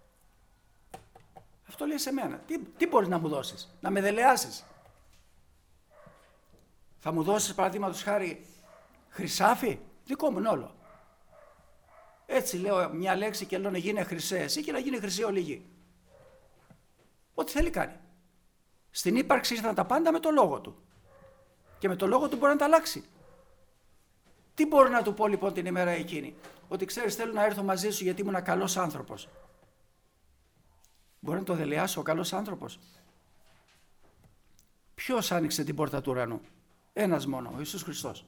Αυτό λέει σε μένα. Τι μπορείς να μου δώσεις? Να με δελεάσεις? Θα μου δώσεις παραδείγματος χάρη χρυσάφι? Δικό μου είναι όλο. Έτσι λέω μια λέξη και λέω να γίνει χρυσέ εσύ και να γίνει χρυσή όλη η γη. Ό,τι θέλει κάνει. Στην ύπαρξη ήρθαν τα πάντα με το λόγο του. Και με το λόγο του μπορεί να τα αλλάξει. Τι μπορώ να του πω λοιπόν την ημέρα εκείνη? Ότι ξέρεις, θέλω να έρθω μαζί σου γιατί ήμουν καλός άνθρωπος. Μπορεί να το δελεάσει ο καλός άνθρωπος? Ποιος άνοιξε την πόρτα του ουρανού? Ένας μόνο, ο Ιησούς Χριστός.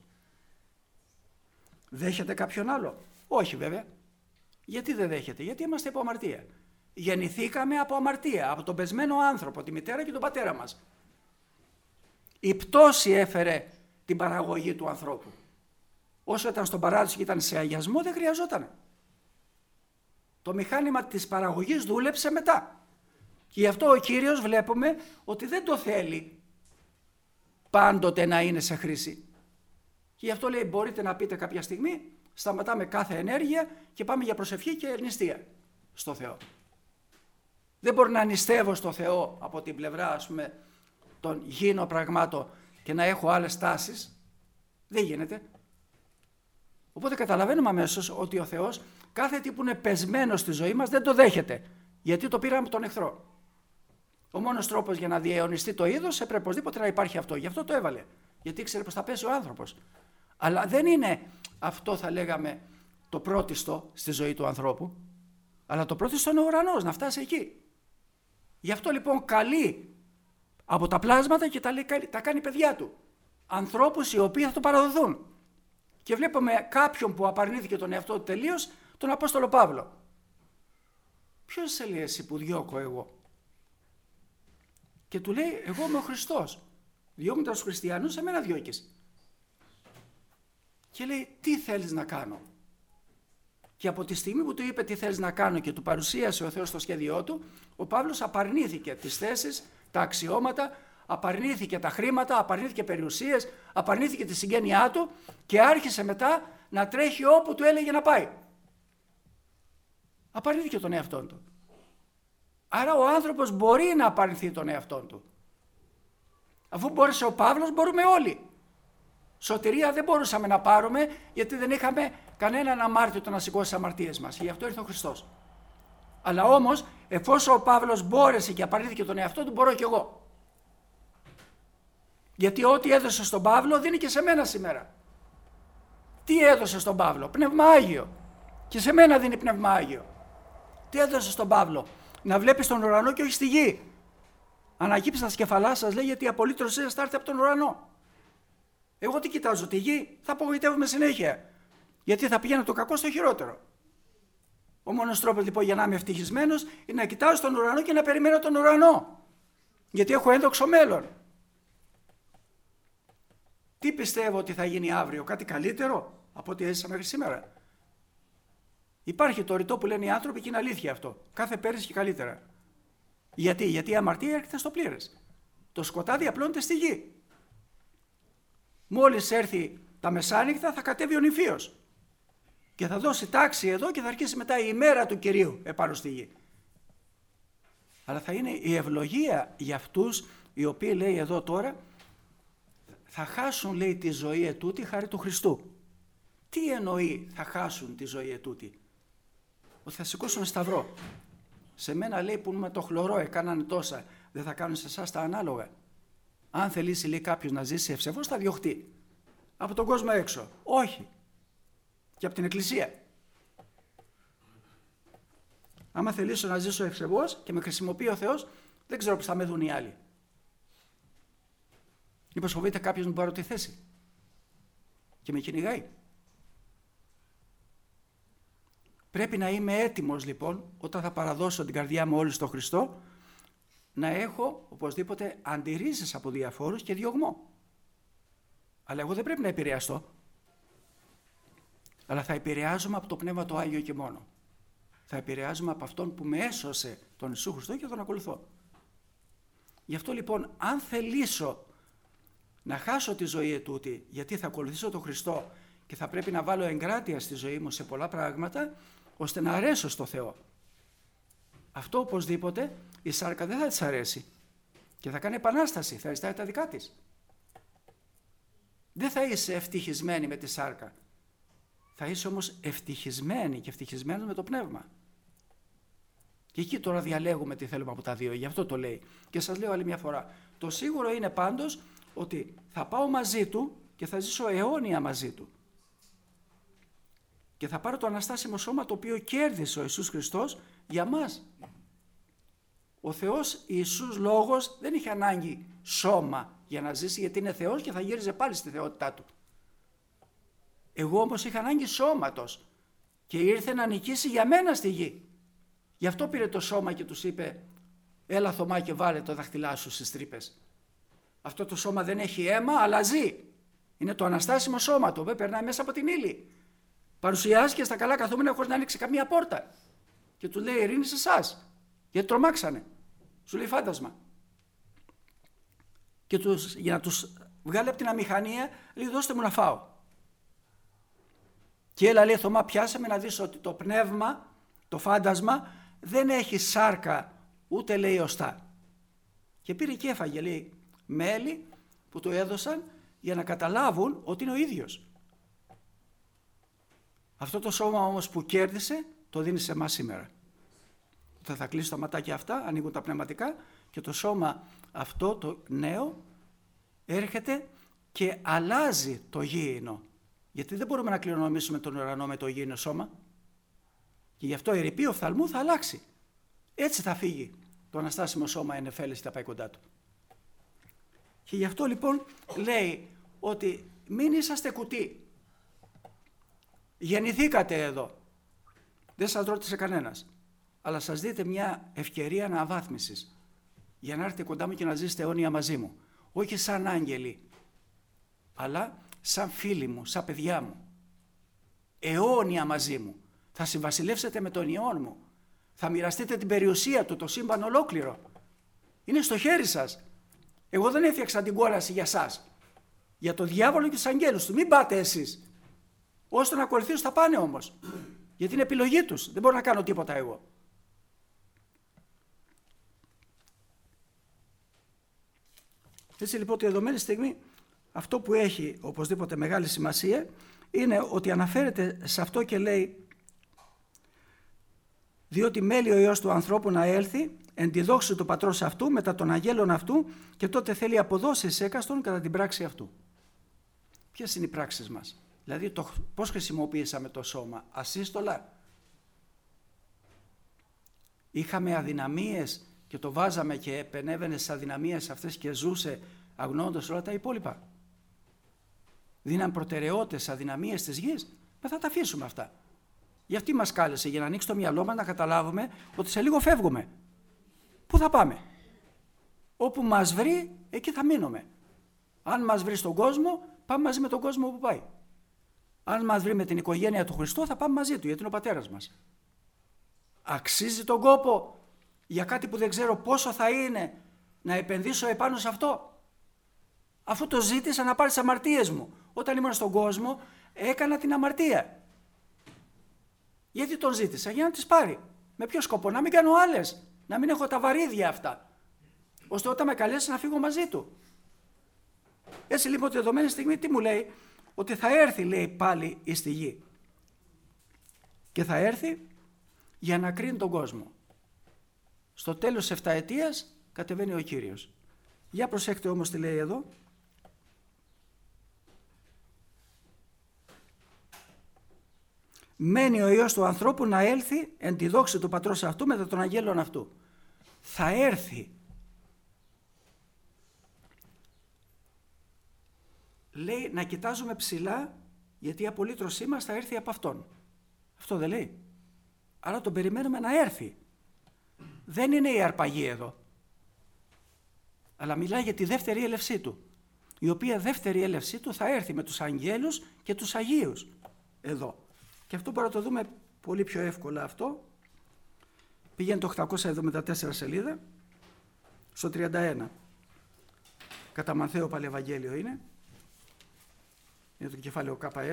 Δέχεται κάποιον άλλο? Όχι βέβαια. Γιατί δεν δέχεται? Γιατί είμαστε από αμαρτία. Γεννηθήκαμε από αμαρτία, από τον πεσμένο άνθρωπο, τη μητέρα και τον πατέρα μας. Η πτώση έφερε την παραγωγή του ανθρώπου. Όσο ήταν στον παράδεισο και ήταν σε αγιασμό, δεν χρειαζόταν. Το μηχάνημα της παραγωγής δούλεψε μετά. Και γι' αυτό ο Κύριος βλέπουμε ότι δεν το θέλει πάντοτε να είναι σε χρήση. Και γι' αυτό λέει, μπορείτε να πείτε κάποια στιγμή, σταματάμε κάθε ενέργεια και πάμε για προσευχή και νηστεία στο Θεό. Δεν μπορώ να νηστεύω στο Θεό από την πλευρά, ας πούμε, των γήινων πραγμάτων και να έχω άλλες τάσεις. Δεν γίνεται. Οπότε καταλαβαίνουμε αμέσως ότι ο Θεός κάθε τι που είναι πεσμένο στη ζωή μας δεν το δέχεται. Γιατί το πήραμε από τον εχθρό. Ο μόνος τρόπος για να διαιωνιστεί το είδος έπρεπε οπωσδήποτε να υπάρχει αυτό. Γι' αυτό το έβαλε. Γιατί ήξερε πως θα πέσει ο άνθρωπος. Αλλά δεν είναι αυτό, θα λέγαμε, το πρώτιστο στη ζωή του ανθρώπου. Αλλά το πρώτιστο είναι ο ουρανός, να φτάσει εκεί. Γι' αυτό λοιπόν καλεί από τα πλάσματα και τα κάνει παιδιά του. Ανθρώπους οι οποίοι θα το παραδοθούν. Και βλέπουμε κάποιον που απαρνήθηκε τον εαυτό του τελείως, τον Απόστολο Παύλο. Ποιος σε λέει εσύ που διώκω εγώ? Και του λέει, εγώ είμαι ο Χριστός. Διώκοντας τους χριστιανούς, εμένα διώκεις. Και λέει, τι θέλεις να κάνω? Και από τη στιγμή που του είπε τι θέλεις να κάνω και του παρουσίασε ο Θεός το σχέδιό του, ο Παύλος απαρνήθηκε τις θέσεις, τα αξιώματα, απαρνήθηκε τα χρήματα, απαρνήθηκε περιουσίες, απαρνήθηκε τη συγγένειά του και άρχισε μετά να τρέχει όπου του έλεγε να πάει. Απαρνήθηκε τον εαυτόν του. Άρα ο άνθρωπος μπορεί να απαρνηθεί τον εαυτόν του. Αφού μπόρεσε ο Παύλος, μπορούμε όλοι. Σωτηρία δεν μπορούσαμε να πάρουμε, γιατί δεν είχαμε κανέναν αμάρτητο να σηκώσει τις αμαρτίες μας. Γι' αυτό ήρθε ο Χριστός. Αλλά όμως, εφόσον ο Παύλος μπόρεσε και απαρνήθηκε τον εαυτό του, μπορώ κι εγώ. Γιατί ό,τι έδωσε στον Παύλο δίνει και σε μένα σήμερα. Τι έδωσε στον Παύλο? Πνεύμα Άγιο. Και σε μένα δίνει Πνεύμα Άγιο. Τι έδωσε στον Παύλο? Να βλέπεις τον ουρανό και όχι στη γη. Αναγύψει τα σκεφαλά σας, λέει, γιατί η απολύτρωσή σας θα έρθει από τον ουρανό. Εγώ τι κοιτάζω, τη γη? Θα απογοητεύομαι συνέχεια. Γιατί θα πηγαίνω το κακό στο χειρότερο. Ο μόνος τρόπος λοιπόν για να είμαι ευτυχισμένος είναι να κοιτάζω τον ουρανό και να περιμένω τον ουρανό. Γιατί έχω ένδοξο μέλλον. Τι πιστεύω ότι θα γίνει αύριο? Κάτι καλύτερο από ό,τι έζησα μέχρι σήμερα? Υπάρχει το ρητό που λένε οι άνθρωποι και είναι αλήθεια αυτό. Κάθε πέρυσι και καλύτερα. Γιατί η αμαρτία έρχεται στο πλήρες. Το σκοτάδι απλώνεται στη γη. Μόλις έρθει τα μεσάνυχτα θα κατέβει ο νηφίος. Και θα δώσει τάξη εδώ και θα αρχίσει μετά η ημέρα του Κυρίου επάνω στη γη. Αλλά θα είναι η ευλογία για αυτούς οι οποίοι, λέει εδώ τώρα, θα χάσουν, λέει, τη ζωή ετούτη χάρη του Χριστού. Τι εννοεί θα χάσουν τη ζωή ετούτη? Ότι θα σηκώσουν σταυρό. Σε μένα, λέει, που με το χλωρό έκαναν τόσα, δεν θα κάνουν σε εσάς τα ανάλογα? Αν θελήσει, λέει, κάποιος να ζήσει ευσεβώς, θα διωχτεί. Από τον κόσμο έξω. Όχι. Και από την Εκκλησία. Άμα θελήσω να ζήσω ευσεβώς και με χρησιμοποιεί ο Θεός, δεν ξέρω πώς θα με δουν οι άλλοι. Μήπως φοβείται κάποιος να μου πάρω τη θέση και με κυνηγάει? Πρέπει να είμαι έτοιμος λοιπόν, όταν θα παραδώσω την καρδιά μου όλη στον Χριστό, να έχω οπωσδήποτε αντιρρήσεις από διαφόρους και διωγμό. Αλλά εγώ δεν πρέπει να επηρεαστώ. Αλλά θα επηρεάζομαι από το Πνεύμα το Άγιο και μόνο. Θα επηρεάζομαι από Αυτόν που με έσωσε, τον Ιησού Χριστό, και τον ακολουθώ. Γι' αυτό λοιπόν, αν θελήσω να χάσω τη ζωή ετούτη, γιατί θα ακολουθήσω τον Χριστό και θα πρέπει να βάλω εγκράτεια στη ζωή μου σε πολλά πράγματα, ώστε να αρέσω στο Θεό. Αυτό οπωσδήποτε η σάρκα δεν θα της αρέσει και θα κάνει επανάσταση, θα αριστάει τα δικά της. Δεν θα είσαι ευτυχισμένη με τη σάρκα. Θα είσαι όμως ευτυχισμένη και ευτυχισμένος με το πνεύμα. Και εκεί τώρα διαλέγουμε τι θέλουμε από τα δύο, γι' αυτό το λέει. Και σας λέω άλλη μια φορά, το σίγουρο είναι πάντως ότι θα πάω μαζί του και θα ζήσω αιώνια μαζί του. Και θα πάρω το αναστάσιμο σώμα το οποίο κέρδισε ο Ιησούς Χριστός για μας. Ο Θεός Ιησούς Λόγος δεν είχε ανάγκη σώμα για να ζήσει, γιατί είναι Θεός και θα γύριζε πάλι στη θεότητά του. Εγώ όμως είχα ανάγκη σώματος και ήρθε να νικήσει για μένα στη γη. Γι' αυτό πήρε το σώμα και τους είπε, έλα Θωμά και βάλε το δάχτυλά σου στις τρύπες. Αυτό το σώμα δεν έχει αίμα, αλλά ζει. Είναι το αναστάσιμο σώμα, το οποίο περνάει μέσα από την ύλη. Παρουσιάστηκε στα καλά καθόμενα χωρίς να ανοίξει καμία πόρτα. Και του λέει, ειρήνη σε εσάς, γιατί τρομάξανε. Σου λέει φάντασμα. Και για να τους βγάλει από την αμηχανία, λέει, δώστε μου να φάω. Και έλα, λέει, Θωμά, πιάσε με να δεις ότι το πνεύμα, το φάντασμα, δεν έχει σάρκα, ούτε λέει οστά. Και πήρε και έφαγε, λέει, μέλι που του έδωσαν για να καταλάβουν ότι είναι ο ίδιος. Αυτό το σώμα όμως που κέρδισε, το δίνει σε εμάς σήμερα. Όταν θα κλείσει τα ματάκια αυτά, ανοίγουν τα πνευματικά Και το σώμα αυτό, το νέο, έρχεται και αλλάζει το γήινο. Γιατί δεν μπορούμε να κληρονομήσουμε τον ουρανό με το γήινο σώμα. Και γι' αυτό η ρηπή οφθαλμού θα αλλάξει. Έτσι θα φύγει το αναστάσιμο σώμα εν εφέλεση, θα πάει κοντά του. Και γι' αυτό λοιπόν λέει ότι μην είσαστε κουτί. Γεννηθήκατε εδώ. Δεν σας ρώτησε κανένας. Αλλά σας δείτε μια ευκαιρία αναβάθμισης. Για να έρθετε κοντά μου και να ζήσετε αιώνια μαζί μου. Όχι σαν άγγελοι, αλλά σαν φίλοι μου, σαν παιδιά μου. Αιώνια μαζί μου. Θα συμβασιλεύσετε με τον Υιόν μου. Θα μοιραστείτε την περιουσία του, το σύμπαν ολόκληρο. Είναι στο χέρι σας. Εγώ δεν έφτιαξα την κόλαση για σας. Για τον διάβολο και τους αγγέλους του. Μην πάτε εσείς. Ώστε να ακολουθήσουν θα πάνε όμως. Γιατί είναι επιλογή τους. Δεν μπορώ να κάνω τίποτα εγώ. Έτσι λοιπόν τη δεδομένη στιγμή αυτό που έχει οπωσδήποτε μεγάλη σημασία είναι ότι αναφέρεται σε αυτό και λέει διότι μέλει ο Υιός του ανθρώπου να έλθει εν τη δόξη του πατρός αυτού μετά των αγγέλων αυτού και τότε θέλει αποδόσεις έκαστον κατά την πράξη αυτού. Ποιες είναι οι πράξεις μας? Δηλαδή πώς χρησιμοποιήσαμε το σώμα? Ασύστολα. Είχαμε αδυναμίες και το βάζαμε και επενέβαινε στις αδυναμίες αυτές και ζούσε αγνώντας όλα τα υπόλοιπα. Δίναν προτεραιότητες, αδυναμίες της γης. Θα τα αφήσουμε αυτά. Γιατί μας κάλεσε? Για να ανοίξει το μυαλό μας να καταλάβουμε ότι σε λίγο φεύγουμε. Πού θα πάμε? Όπου μας βρει, εκεί θα μείνουμε. Αν μας βρει στον κόσμο, πάμε μαζί με τον κόσμο που πάει. Αν μας βρει με την οικογένεια του Χριστού, θα πάμε μαζί του, γιατί είναι ο πατέρας μας. Αξίζει τον κόπο για κάτι που δεν ξέρω πόσο θα είναι να επενδύσω επάνω σε αυτό? Αφού το ζήτησα να πάρει τις αμαρτίες μου. Όταν ήμουν στον κόσμο, έκανα την αμαρτία. Γιατί τον ζήτησα? Για να τις πάρει. Με ποιο σκοπό? Να μην κάνω άλλες. Να μην έχω τα βαρύδια αυτά. Ώστε όταν με καλέσει να φύγω μαζί του. Έτσι λοιπόν τη δεδομένη στιγμή τι μου λέει? Ότι θα έρθει, λέει, πάλι εις τη γη. Και θα έρθει για να κρίνει τον κόσμο. Στο τέλος της 7ετίας κατεβαίνει ο Κύριος. Για προσέξτε όμως τι λέει εδώ. Μένει ο Υιός του ανθρώπου να έλθει εν τη δόξη του πατρός αυτού μετά των αγγέλων αυτού. Θα έρθει. Λέει να κοιτάζουμε ψηλά γιατί η απολύτρωσή μας θα έρθει από Αυτόν. Αυτό δεν λέει? Άρα τον περιμένουμε να έρθει. Δεν είναι η αρπαγή εδώ. Αλλά μιλάει για τη δεύτερη έλευσή του. Η οποία δεύτερη έλευσή του θα έρθει με τους αγγέλους και τους Αγίους εδώ. Και αυτό μπορούμε να το δούμε πολύ πιο εύκολα αυτό. Πηγαίνει το 874 σελίδα, στο 31. Κατά Μαθαίο πάλι Ευαγγέλιο είναι το κεφάλαιο ΚΕ.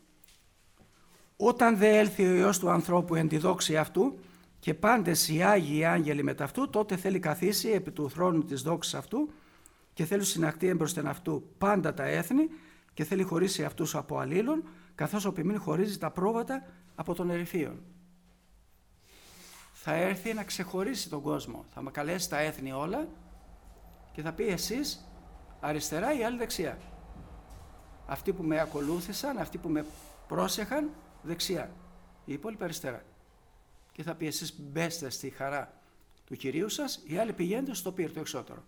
Όταν δε έλθει ο Υιός του ανθρώπου εν τη δόξη αυτού και πάντες οι Άγιοι άγγελοι μετ' αυτού, τότε θέλει καθίσει επί του θρόνου της δόξης αυτού και θέλει συναχτεί εμπροσθεν αυτού πάντα τα έθνη και θέλει χωρίσει αυτούς από αλλήλων, καθώς ο ποιμήν χωρίζει τα πρόβατα από των ερυφίων. Θα έρθει να ξεχωρίσει τον κόσμο. Θα με καλέσει τα έθνη όλα και θα πει εσείς αριστερά ή άλλοι δεξιά. Αυτοί που με ακολούθησαν, αυτοί που με πρόσεχαν δεξιά. Οι υπόλοιποι αριστερά. Και θα πει εσείς μπέστε στη χαρά του Κυρίου σας, οι άλλοι πηγαίνετε στο πύρ το εξώτερο.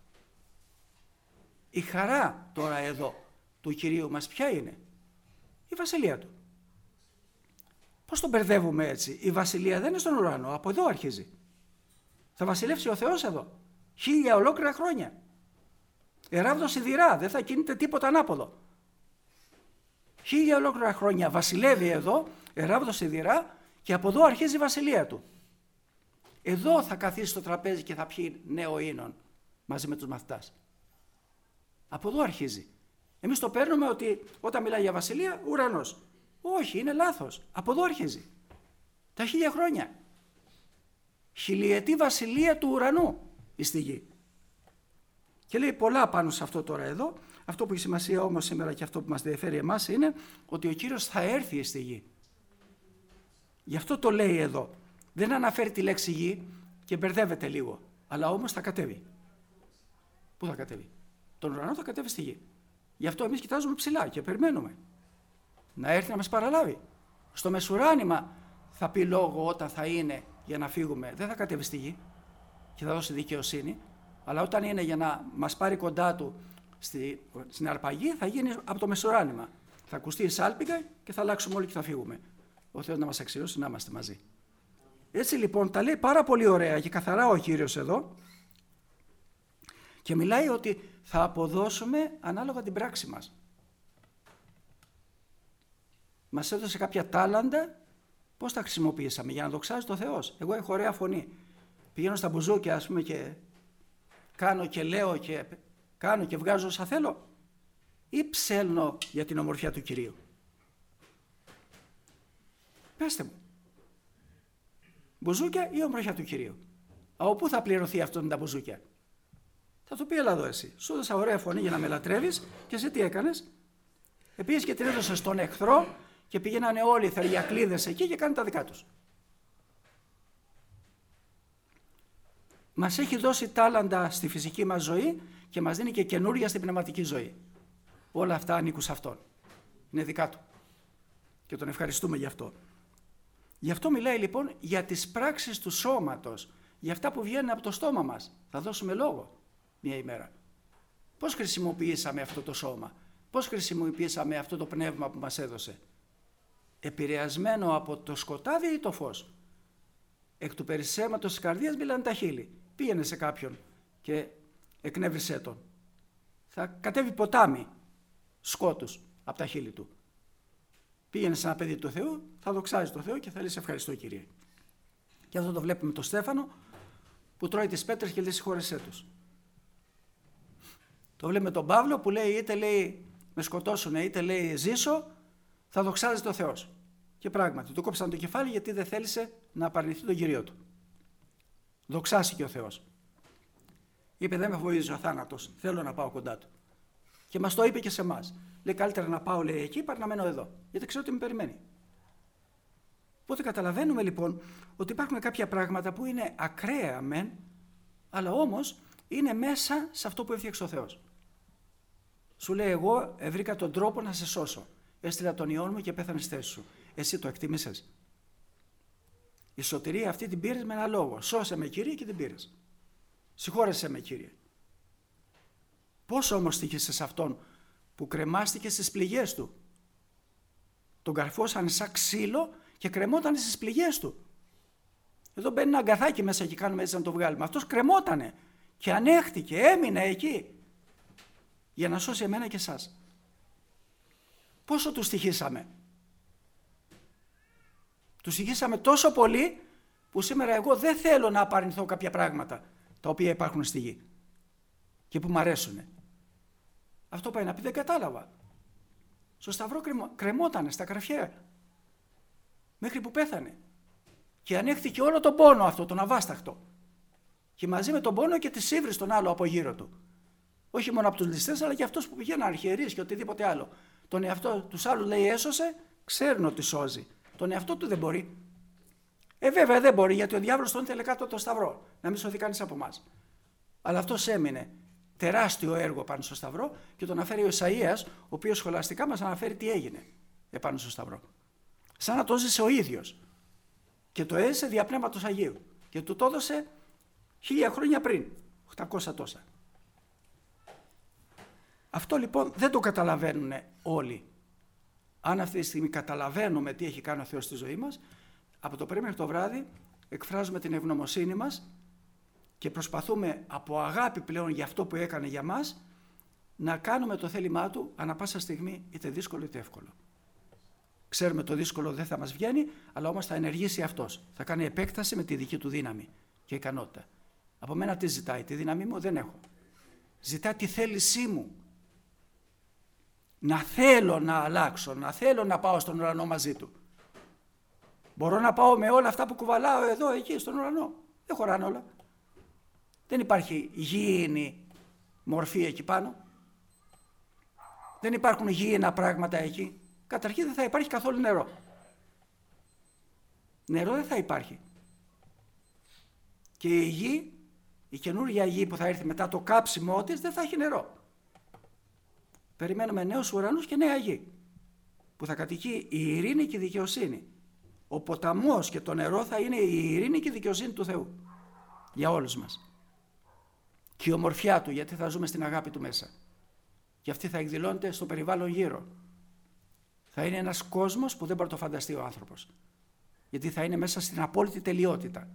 Η χαρά τώρα εδώ του Κυρίου μας ποια είναι? Η βασιλεία του. Πώς τον μπερδεύουμε έτσι? Η βασιλεία δεν είναι στον ουρανό, από εδώ αρχίζει. Θα βασιλεύσει ο Θεός εδώ 1000 ολόκληρα χρόνια. Εράβδο σιδηρά, δεν θα κινείται τίποτα ανάποδο. 1000 ολόκληρα χρόνια βασιλεύει εδώ, εράβδο σιδηρά, και από εδώ αρχίζει η βασιλεία του. Εδώ θα καθίσει στο τραπέζι και θα πιει νέο ίνον μαζί με τους μαθητάς. Από εδώ αρχίζει. Εμείς το παίρνουμε ότι όταν μιλάει για βασιλεία, ουρανός. Όχι, είναι λάθος. Από εδώ αρχίζει. Τα 1000 χρόνια. 1000ετή βασιλεία του ουρανού στη γη. Και λέει πολλά πάνω σε αυτό τώρα εδώ. Αυτό που έχει σημασία όμως σήμερα και αυτό που μας ενδιαφέρει εμάς είναι ότι ο Κύριος θα έρθει στη γη. Γι' αυτό το λέει εδώ. Δεν αναφέρει τη λέξη γη και μπερδεύεται λίγο. Αλλά όμως θα κατέβει. Πού θα κατέβει? Τον ουρανό θα κατέβει στη γη. Γι' αυτό εμείς κοιτάζουμε ψηλά και περιμένουμε να έρθει να μας παραλάβει. Στο μεσουράνημα θα πει λόγο όταν θα είναι για να φύγουμε. Δεν θα κατέβει στη γη και θα δώσει δικαιοσύνη, αλλά όταν είναι για να μας πάρει κοντά του στην αρπαγή, θα γίνει από το μεσουράνημα. Θα ακουστεί η σάλπιγγα και θα αλλάξουμε όλοι και θα φύγουμε. Ο Θεός να μας αξιώσει να είμαστε μαζί. Έτσι λοιπόν τα λέει πάρα πολύ ωραία και καθαρά ο Κύριος εδώ και μιλάει ότι θα αποδώσουμε ανάλογα την πράξη μας. Μας έδωσε κάποια τάλαντα, πώς τα χρησιμοποιήσαμε? Για να δοξάζει το Θεός. Εγώ έχω ωραία φωνή. Πηγαίνω στα μπουζούκια, ας πούμε, και κάνω και λέω και κάνω και βγάζω όσα θέλω, ή ψέλνω για την ομορφιά του Κυρίου? Πέστε μου. Μπουζούκια ή ομορφιά του Κυρίου? Από πού θα πληρωθεί αυτό με τα μπουζούκια? Θα του πει, έλα εδώ εσύ. Σου έδωσα ωραία φωνή για να με λατρεύεις και εσύ τι έκανες? Επίσης και την έδωσες στον εχθρό και πήγαιναν όλοι οι θεριακλίδες εκεί και κάνουν τα δικά τους. Μας έχει δώσει τάλαντα στη φυσική μας ζωή και μας δίνει και καινούρια στην πνευματική ζωή. Όλα αυτά ανήκουν σε Αυτόν. Είναι δικά Του. Και Τον ευχαριστούμε γι' αυτό. Γι' αυτό μιλάει λοιπόν για τις πράξεις του σώματος, για αυτά που βγαίνουν από το στόμα μας. Θα δώσουμε λόγο μια ημέρα. Πώς χρησιμοποιήσαμε αυτό το σώμα? Πώς χρησιμοποιήσαμε αυτό το πνεύμα που μας έδωσε? Επηρεασμένο από το σκοτάδι ή το φως? Εκ του περισσέματος της καρδίας μιλάνε τα χείλη. Πήγαινε σε κάποιον και εκνεύρισέ τον. Θα κατέβει ποτάμι σκότους από τα χείλη του. Πήγαινε σε ένα παιδί του Θεού, θα δοξάζει το Θεό και θα λέει σε ευχαριστώ Κύριε. Και αυτό το βλέπουμε τον Στέφανο που τρώει τις πέτρες και λέει συγχώρεσέ τους. Το βλέπουμε τον Παύλο που λέει είτε λέει με σκοτώσουνε είτε λέει ζήσω, θα δοξάζεται ο Θεός. Και πράγματι του κόψαν το κεφάλι γιατί δεν θέλησε να απαρνηθεί τον Κύριο του. Δοξάστηκε ο Θεός. Είπε δεν με φοβίζει ο θάνατος, θέλω να πάω κοντά του. Και μας το είπε και σε εμάς. Λέει καλύτερα να πάω λέει εκεί παρά να μένω εδώ, γιατί ξέρω ότι με περιμένει. Οπότε καταλαβαίνουμε λοιπόν ότι υπάρχουν κάποια πράγματα που είναι ακραία μεν, αλλά όμως είναι μέσα σε αυτό που έφτιαξε ο Θεός. Σου λέει εγώ βρήκα τον τρόπο να σε σώσω. Έστειλα τον Υιόν μου και πέθανε στη θέση σου. Εσύ το εκτίμησες? Η σωτηρία αυτή την πήρες με ένα λόγο. Σώσε με Κύριε και την πήρες. Συγχώρεσέ με Κύριε. Πώς όμως τύχησες αυτόν που κρεμάστηκε στις πληγές του? Τον καρφώσανε σαν ξύλο και κρεμότανε στις πληγές του. Εδώ μπαίνει ένα αγκαθάκι μέσα και κάνουμε έτσι να το βγάλουμε. Αυτός κρεμότανε και ανέχτηκε, έμεινε εκεί για να σώσει εμένα και εσάς. Πόσο του στοιχήσαμε? Του στοιχήσαμε τόσο πολύ που σήμερα εγώ δεν θέλω να απαρνηθώ κάποια πράγματα τα οποία υπάρχουν στη γη και που μου αρέσουν. Αυτό πάει να πει δεν κατάλαβα. Στο σταυρό κρεμότανε στα καρφιά μέχρι που πέθανε και ανέχθηκε όλο τον πόνο αυτό, τον αβάσταχτο, και μαζί με τον πόνο και τη σύβρι τον άλλο από γύρω του. Όχι μόνο από τους ληστές αλλά και αυτούς που πηγαίνουν αρχιερείς και οτιδήποτε άλλο. Τον εαυτό τους άλλους λέει έσωσε, ξέρουν ότι σώζει. Τον εαυτό του δεν μπορεί. Βέβαια δεν μπορεί γιατί ο διάβολος τον ήθελε κάτω το σταυρό, να μην σωθεί κανείς από εμάς. Αλλά αυτός έμεινε τεράστιο έργο πάνω στο σταυρό και τον αναφέρει ο Ισαΐας, ο οποίος σχολαστικά μας αναφέρει τι έγινε επάνω στο σταυρό. Σαν να το ζήσε ο ίδιος. Και το έζησε δια Πνεύματος Αγίου. Και του το έδωσε 1000 χρόνια πριν, 800 τόσα. Αυτό λοιπόν δεν το καταλαβαίνουν όλοι. Αν αυτή τη στιγμή καταλαβαίνουμε τι έχει κάνει ο Θεός στη ζωή μας, από το πρωί μέχρι το βράδυ εκφράζουμε την ευγνωμοσύνη μας και προσπαθούμε από αγάπη πλέον για αυτό που έκανε για μας να κάνουμε το θέλημά Του ανά πάσα στιγμή, είτε δύσκολο είτε εύκολο. Ξέρουμε το δύσκολο δεν θα μας βγαίνει, αλλά όμως θα ενεργήσει Αυτός. Θα κάνει επέκταση με τη δική Του δύναμη και ικανότητα. Από μένα τι ζητάει? Τη δύναμή μου δεν έχω. Ζητά τη θέλησή μου. Να θέλω να αλλάξω, να θέλω να πάω στον ουρανό μαζί Του. Μπορώ να πάω με όλα αυτά που κουβαλάω εδώ, εκεί, στον ουρανό. Δεν χωράνε όλα. Δεν υπάρχει γήινη μορφή εκεί πάνω. Δεν υπάρχουν γήινα πράγματα εκεί. Καταρχήν δεν θα υπάρχει καθόλου νερό. Νερό δεν θα υπάρχει. Και η γη η καινούργια γη που θα έρθει μετά το κάψιμό της δεν θα έχει νερό. Περιμένουμε νέους ουρανούς και νέα γη, που θα κατοικεί η ειρήνη και η δικαιοσύνη. Ο ποταμός και το νερό θα είναι η ειρήνη και η δικαιοσύνη του Θεού για όλους μας. Και η ομορφιά του, γιατί θα ζούμε στην αγάπη του μέσα. Και αυτή θα εκδηλώνεται στο περιβάλλον γύρω. Θα είναι ένας κόσμος που δεν μπορεί να το φανταστεί ο άνθρωπος. Γιατί θα είναι μέσα στην απόλυτη τελειότητα.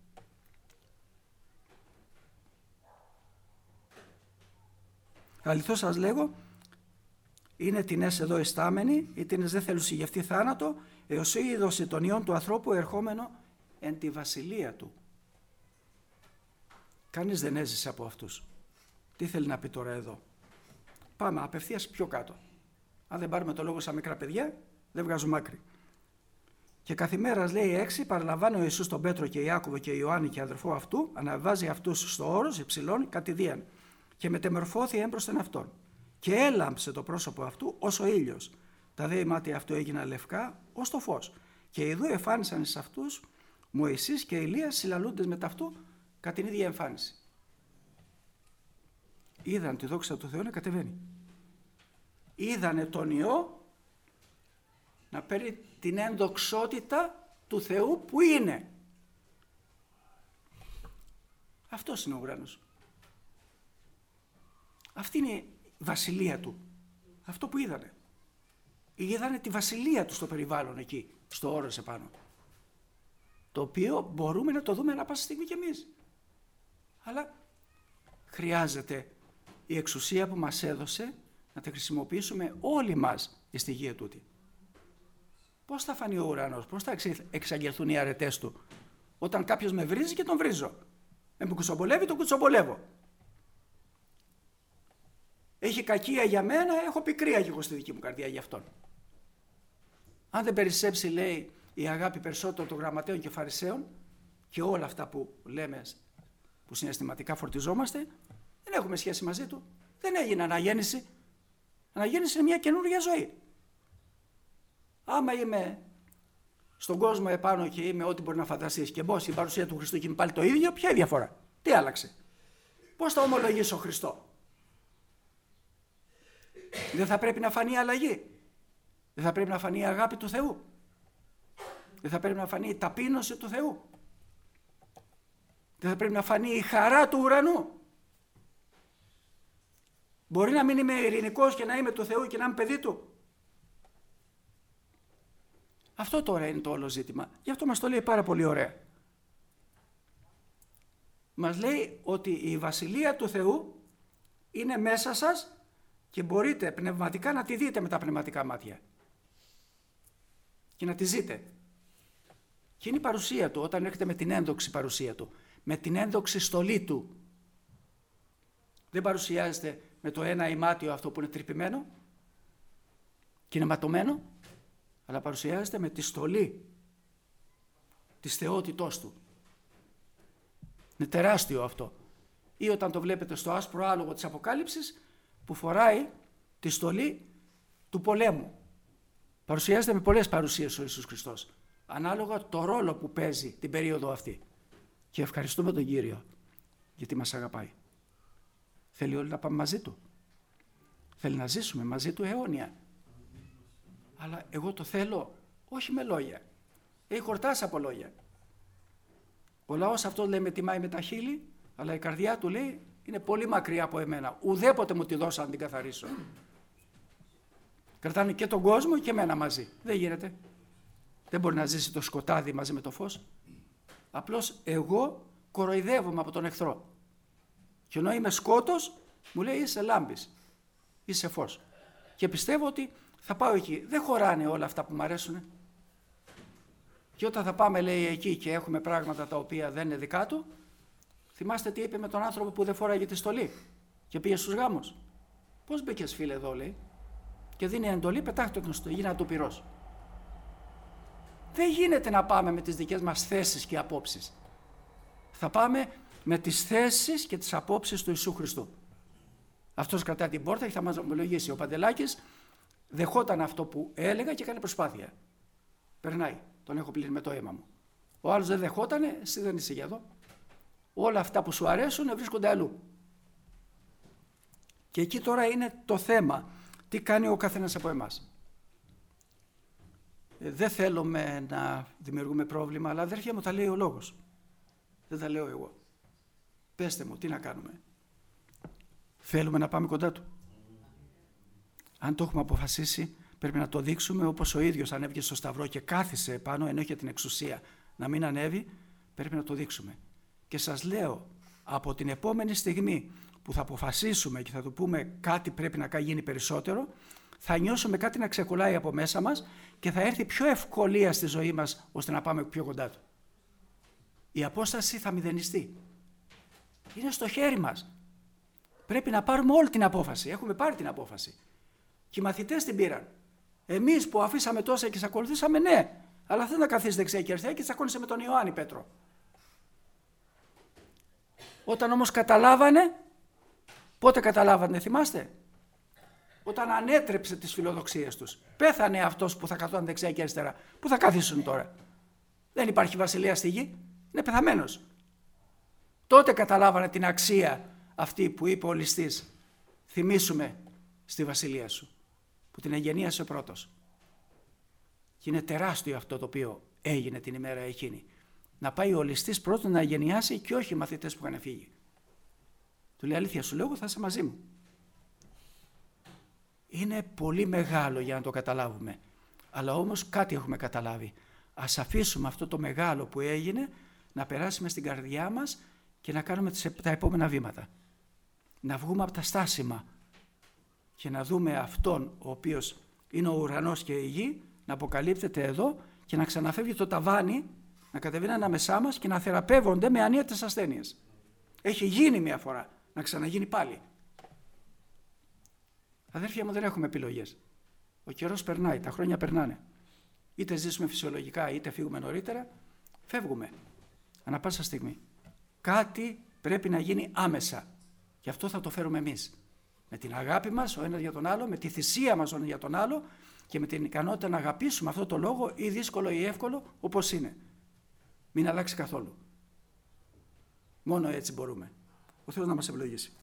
Αληθώς σας λέγω, είναι τινές εδώ εστάμενοι, οι τινές δεν θέλουν συγγευτεί θάνατο, έως είδωσε τον Υιόν του ανθρώπου ερχόμενο εν τη βασιλεία του. Κανείς δεν έζησε από αυτούς. Τι θέλει να πει τώρα εδώ? Πάμε απευθείας πιο κάτω. Αν δεν πάρουμε το λόγο σαν μικρά παιδιά, δεν βγάζουμε άκρη. Και καθημέρας, λέει 6, παραλαμβάνει ο Ιησούς τον Πέτρο και Ιάκωβο και Ιωάννη και αδερφό αυτού, αναβάζει αυτούς στο όρος υψηλών κατηδίαν και μετεμορφώθη έμπροσθεν αυτόν. Και έλαμψε το πρόσωπο αυτού ως ο ήλιος. Τα δε μάτια αυτού έγιναν λευκά ως το φως. Και ειδού εμφάνισαν εις αυτούς Μωυσής και Ηλίας συλλαλούντες με ταυτού κατά την ίδια εμφάνιση. Είδαν τη δόξα του Θεού να κατεβαίνει. Είδανε τον Υιό να παίρνει την ενδοξότητα του Θεού που είναι. Αυτός είναι ο ουρανός. Αυτή είναι η βασιλεία του. Αυτό που είδανε. Είδανε τη βασιλεία του στο περιβάλλον εκεί, στο όρος επάνω. Το οποίο μπορούμε να το δούμε ανά πάσα στιγμή κι εμείς. Αλλά χρειάζεται η εξουσία που μας έδωσε να τη χρησιμοποιήσουμε όλοι μας στη γη τούτη. Πώς θα φανεί ο ουρανός, πώς θα εξαγγελθούν οι αρετές του? Όταν κάποιος με βρίζει και τον βρίζω. Με κουτσομπολεύει, τον κουτσομπολεύω. Έχει κακία για μένα, έχω πικρία και εγώ στη δική μου καρδιά για αυτόν. Αν δεν περισσέψει, λέει, η αγάπη περισσότερο των γραμματέων και φαρισαίων και όλα αυτά που λέμε, που συναισθηματικά φορτιζόμαστε, δεν έχουμε σχέση μαζί του. Δεν έγινε αναγέννηση. Αναγέννηση είναι μια καινούργια ζωή. Άμα είμαι στον κόσμο επάνω και είμαι ό,τι μπορεί να φανταστείς και μπω στην παρουσία του Χριστού και είμαι πάλι το ίδιο, ποια είναι η διαφορά? Τι άλλαξε? Πώς θα ομολογήσω Χριστό? Δεν θα πρέπει να φανεί η αλλαγή? Δεν θα πρέπει να φανεί η αγάπη του Θεού? Δεν θα πρέπει να φανεί η ταπείνωση του Θεού? Δεν θα πρέπει να φανεί η χαρά του ουρανού? Μπορεί να μην είμαι ειρηνικός και να είμαι του Θεού και να είμαι παιδί του? Αυτό τώρα είναι το όλο ζήτημα. Γι' αυτό μας το λέει πάρα πολύ ωραία. Μας λέει ότι η βασιλεία του Θεού είναι μέσα σας και μπορείτε πνευματικά να τη δείτε με τα πνευματικά μάτια. Και να τη ζείτε. Και είναι η παρουσία του όταν έρχεται με την ένδοξη παρουσία του. Με την ένδοξη στολή του. Δεν παρουσιάζεται με το ένα ημάτιο αυτό που είναι τρυπημένο και είναι ματωμένο, αλλά παρουσιάζεται με τη στολή της θεότητός του. Είναι τεράστιο αυτό. Ή όταν το βλέπετε στο άσπρο άλογο της Αποκάλυψης που φοράει τη στολή του πολέμου. Παρουσιάζεται με πολλές παρουσίες ο Ιησούς Χριστός, ανάλογα το ρόλο που παίζει την περίοδο αυτή. Και ευχαριστούμε τον Κύριο γιατί μας αγαπάει. Θέλει όλοι να πάμε μαζί του. Θέλει να ζήσουμε μαζί του αιώνια. Αλλά εγώ το θέλω όχι με λόγια. Έχει χορτάσει από λόγια. Ο λαός αυτό λέει με τιμάει με τα χείλη, αλλά η καρδιά του λέει είναι πολύ μακριά από εμένα. Ουδέποτε μου τη δώσω να την καθαρίσω. Κρατάνε και τον κόσμο και εμένα μαζί. Δεν γίνεται. Δεν μπορεί να ζήσει το σκοτάδι μαζί με το φως. Απλώς εγώ κοροϊδεύομαι από τον εχθρό. Και ενώ είμαι σκότος, μου λέει είσαι λάμπης, είσαι φως. Και πιστεύω ότι θα πάω εκεί. Δεν χωράνε όλα αυτά που μου αρέσουν. Και όταν θα πάμε, λέει, εκεί και έχουμε πράγματα τα οποία δεν είναι δικά του, θυμάστε τι είπε με τον άνθρωπο που δεν φοράγε τη στολή και πήγε στους γάμους? Πώς μπήκες, φίλε, εδώ, λέει, και δίνει εντολή, πετάχτε τον στο, γίνα του πυρός. Δεν γίνεται να πάμε με τις δικές μας θέσεις και απόψεις. Θα πάμε με τις θέσεις και τις απόψεις του Ιησού Χριστού. Αυτός κρατάει την πόρτα και θα μας ομολογήσει. Ο Παντελάκης δεχόταν αυτό που έλεγα και έκανε προσπάθεια. Περνάει, τον έχω πλύνει με το αίμα μου. Ο άλλος δεν δεχότανε, εσύ δεν είσαι για εδώ. Όλα αυτά που σου αρέσουν βρίσκονται αλλού. Και εκεί τώρα είναι το θέμα. Τι κάνει ο καθένας από εμάς. Δεν θέλουμε να δημιουργούμε πρόβλημα, αλλά αδέρφια μου τα λέει ο λόγος. Δεν τα λέω εγώ. Πέστε μου, τι να κάνουμε. Θέλουμε να πάμε κοντά του. Αν το έχουμε αποφασίσει, πρέπει να το δείξουμε, όπως ο ίδιος ανέβηκε στο Σταυρό και κάθισε επάνω, ενώ είχε την εξουσία να μην ανέβει, πρέπει να το δείξουμε. Και σας λέω, από την επόμενη στιγμή που θα αποφασίσουμε και θα του πούμε κάτι πρέπει να γίνει περισσότερο, θα νιώσουμε κάτι να ξεκολλάει από μέσα μας και θα έρθει πιο ευκολία στη ζωή μας ώστε να πάμε πιο κοντά του. Η απόσταση θα μηδενιστεί. Είναι στο χέρι μας. Πρέπει να πάρουμε όλη την απόφαση. Έχουμε πάρει την απόφαση. Και οι μαθητές την πήραν. Εμείς που αφήσαμε τόσα και σε ακολουθήσαμε, ναι, αλλά δεν θα καθίσει δεξιά και αριστερά και τσακώνεσαι με τον Ιωάννη Πέτρο. Όταν όμως καταλάβανε, πότε καταλάβανε, θυμάστε? Όταν ανέτρεψε τις φιλοδοξίες τους. Πέθανε αυτός που θα καθόταν δεξιά και αριστερά. Πού θα καθίσουν τώρα? Δεν υπάρχει βασιλεία στη γη. Είναι πεθαμένος. Τότε καταλάβανε την αξία αυτή που είπε ο ληστής. Θυμήσουμε στη βασιλεία σου, που την εγενίασε πρώτος. Και είναι τεράστιο αυτό το οποίο έγινε την ημέρα εκείνη. Να πάει ο ληστής πρώτον να εγενιάσει και όχι οι μαθητές που είχαν φύγει. Του λέει, αλήθεια σου λέω, θα είσαι μαζί μου. Είναι πολύ μεγάλο για να το καταλάβουμε. Αλλά όμως κάτι έχουμε καταλάβει. Ας αφήσουμε αυτό το μεγάλο που έγινε να περάσει μες στην καρδιά μας και να κάνουμε τα επόμενα βήματα. Να βγούμε από τα στάσιμα και να δούμε αυτόν ο οποίος είναι ο ουρανός και η γη να αποκαλύπτεται εδώ και να ξαναφεύγει το ταβάνι, να κατεβαίνει ανάμεσά μας και να θεραπεύονται με ανίατες ασθένειες. Έχει γίνει μια φορά, να ξαναγίνει πάλι. Αδέρφια μου, δεν έχουμε επιλογές. Ο καιρός περνάει, τα χρόνια περνάνε. Είτε ζήσουμε φυσιολογικά είτε φύγουμε νωρίτερα, φεύγουμε. Ανά πάσα στιγμή. Κάτι πρέπει να γίνει άμεσα. Και αυτό θα το φέρουμε εμείς. Με την αγάπη μας ο ένας για τον άλλο, με τη θυσία μας ο ένας για τον άλλο και με την ικανότητα να αγαπήσουμε αυτό το λόγο ή δύσκολο ή εύκολο όπως είναι. Μην αλλάξει καθόλου. Μόνο έτσι μπορούμε. Ο Θεός να μας ευλογήσει.